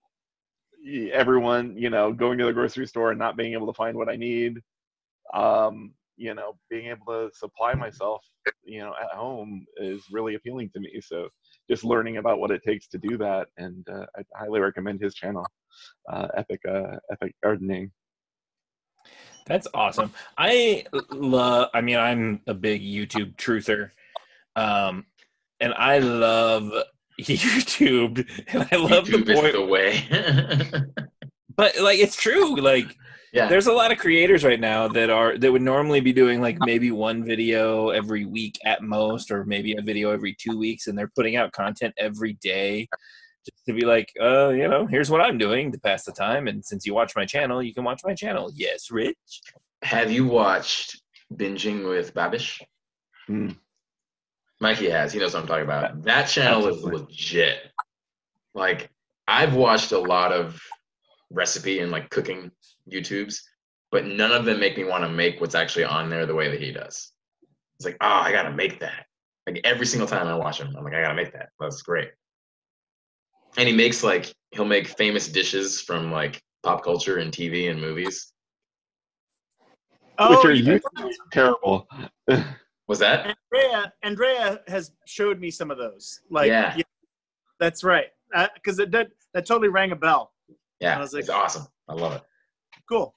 everyone, you know, going to the grocery store and not being able to find what I need. Um, you know, being able to supply myself, you know, at home is really appealing to me. So just learning about what it takes to do that, and uh, I highly recommend his channel, uh, Epic uh, Epic Gardening. That's awesome. I love. I mean, I'm a big YouTube truther, um, and I love YouTube, and I love YouTube the point. is the way. But like, it's true. Like, Yeah. there's a lot of creators right now that are that would normally be doing like maybe one video every week at most, or maybe a video every two weeks, and they're putting out content every day just to be like, uh, you know, here's what I'm doing to pass the time, and since you watch my channel, you can watch my channel. Yes, Rich. Have you watched Binging with Babish? Mm. Mikey has. He knows what I'm talking about. That channel Absolutely. is legit. Like, I've watched a lot of recipe and like cooking YouTubes, but none of them make me want to make what's actually on there the way that he does. It's like, oh, I gotta make that. Like every single time I watch him, I'm like, I gotta make that. That's great. And he makes like he'll make famous dishes from like pop culture and T V and movies. Oh, Which are you know usually terrible. Was that? Andrea, Andrea has showed me some of those. Like, Yeah. that's right. Because uh, it did, that totally rang a bell. Yeah, I was like, it's awesome. I love it. Cool.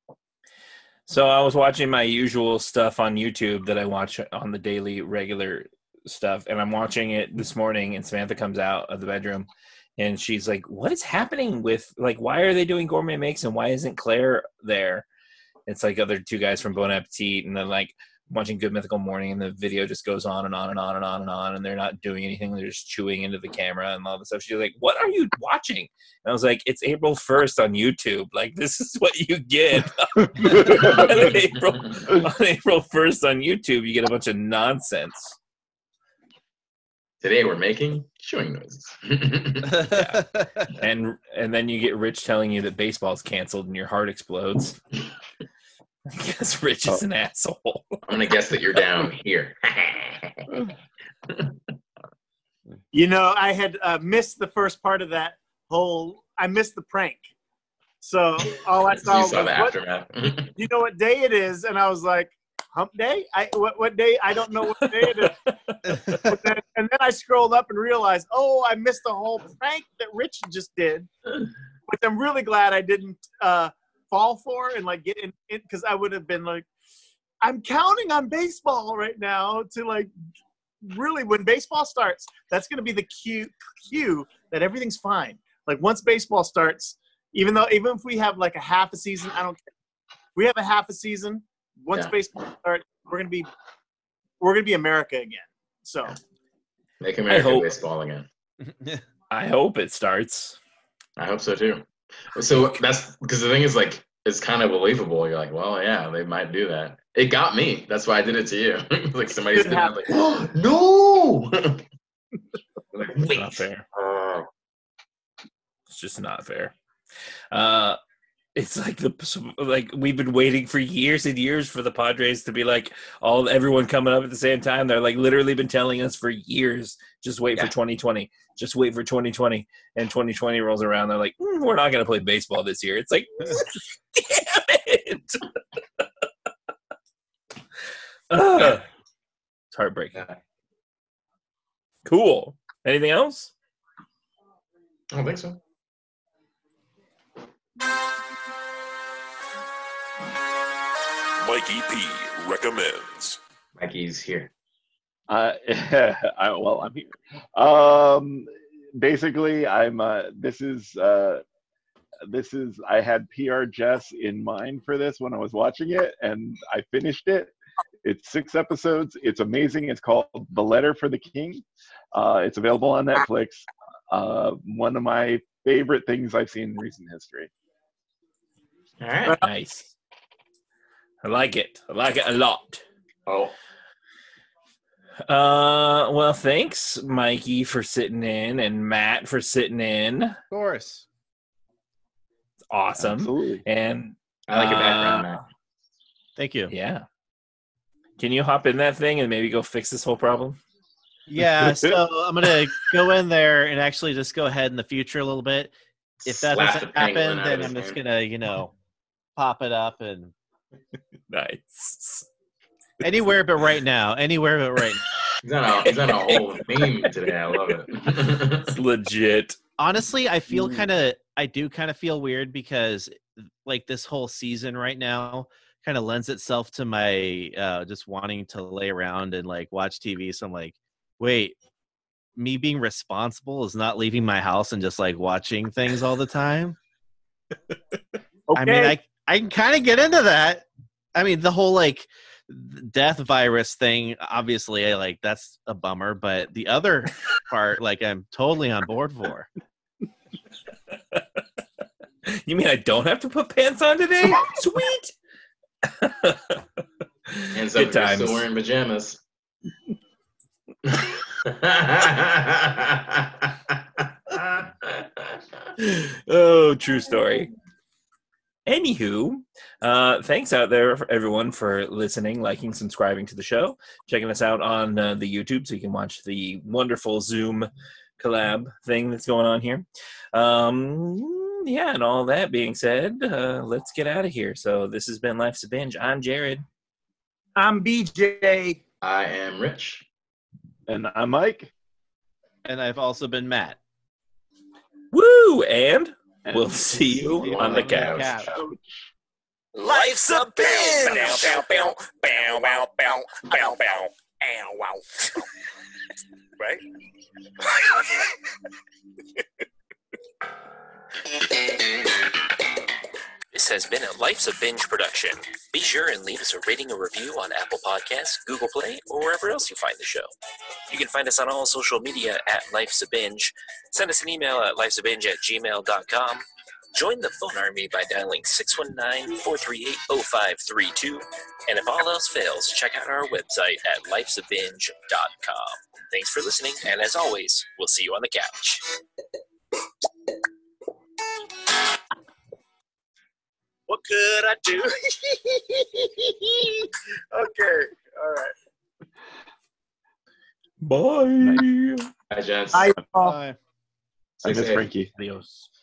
So I was watching my usual stuff on YouTube that I watch on the daily regular stuff, and I'm watching it this morning, and Samantha comes out of the bedroom, and she's like, what is happening with, like, why are they doing Gourmet Makes, and why isn't Claire there? It's like other two guys from Bon Appetit, and then like watching Good Mythical Morning, and the video just goes on and on and on and on and on, and they're not doing anything. They're just chewing into the camera and all this stuff. She's like, what are you watching? And I was like, it's April first on YouTube. Like, this is what you get on, April, on April first on YouTube. You get a bunch of nonsense. Today we're making chewing noises. Yeah. And and then you get Rich telling you that baseball's canceled and your heart explodes. Because Rich is an asshole. I'm gonna guess that you're down here. You know, I had uh, missed the first part of that whole. I missed the prank, so all I saw You was saw the what, aftermath. you know what day it is, and I was like, hump day. I what what day? I don't know what day it is. and, then, and then I scrolled up and realized, oh, I missed the whole prank that Rich just did, which I'm really glad I didn't uh, fall for and like get in because I would have been like, I'm counting on baseball right now to like. Really, when baseball starts, that's going to be the cue, cue that everything's fine. Like once baseball starts, even though even if we have like a half a season, I don't care. We have a half a season. Once Yeah. baseball starts, we're gonna be we're gonna be America again. So Make American hope- baseball again. I hope it starts. I hope so too. So that's because the thing is like it's kind of believable. You're like, well, yeah, they might do that. It got me. That's why I did it to you. Like somebody's Could been like, oh, no. Like, It's wait. not fair. Uh, It's just not fair. Uh, it's like the like we've been waiting for years and years for the Padres to be like all everyone coming up at the same time. They're like literally been telling us for years, just wait Yeah. for twenty twenty, just wait for twenty twenty, and twenty twenty rolls around. They're like, mm, we're not gonna play baseball this year. It's like, damn it. Ugh. It's heartbreaking. yeah. Cool. Anything else? I don't think so. Mikey P recommends. Mikey's here. Uh, I, well, I'm here. Um, basically, I'm. Uh, this is. Uh, this is. I had P R Jess in mind for this when I was watching it, and I finished it. It's six episodes. It's amazing. It's called The Letter for the King. Uh, it's available on Netflix. Uh, one of my favorite things I've seen in recent history. All right. Nice. I like it. I like it a lot. Oh, Uh, well, thanks, Mikey, for sitting in, and Matt for sitting in. Of course. Awesome. Absolutely. And I like your background, uh, Matt. Thank you. Yeah. Can you hop in that thing and maybe go fix this whole problem? Yeah, so I'm gonna go in there and actually just go ahead in the future a little bit. If that Slap doesn't the pangolin happen, out then of I'm his just hand. gonna, you know, pop it up and Nice. anywhere but right now. Anywhere but right now. He's on a he's on a whole meme today. I love it. It's legit. Honestly, I feel Ooh. kind of, I do kind of feel weird because, like, this whole season right now kind of lends itself to my uh, just wanting to lay around and like watch T V. So I'm like, wait, me being responsible is not leaving my house and just like watching things all the time. Okay. I mean, I I can kind of get into that. I mean, the whole like death virus thing, obviously, I like that's a bummer. But the other part, like, I'm totally on board for. You mean I don't have to put pants on today? Sweet. And so Good if you're times. still wearing pajamas. Oh, true story. Anywho, uh, thanks out there for everyone for listening, liking, subscribing to the show, checking us out on uh, the YouTube so you can watch the wonderful Zoom collab thing that's going on here. Um, yeah, and all that being said, uh, let's get out of here. So this has been Life's a Binge. I'm Jared. I'm B J. I am Rich. And I'm Mike. And I've also been Matt. Woo! And And we'll see you see you on the on the couch. couch. Life's a binge. Bow, bow, bow, bow, bow, bow, bow, bow. Ow, wow. Right? This has been a Life's a Binge production. Be sure and leave us a rating or review on Apple Podcasts, Google Play, or wherever else you find the show. You can find us on all social media at Life's a Binge. Send us an email at lifesabinge at gmail dot com. Join the phone army by dialing six one nine, four three eight, zero five three two. And if all else fails, check out our website at lifesabinge dot com. Thanks for listening, and as always, we'll see you on the couch. What could I do? Okay, all right. Bye. Hi, gents. Bye. Bye. I miss safe. Frankie. Adios.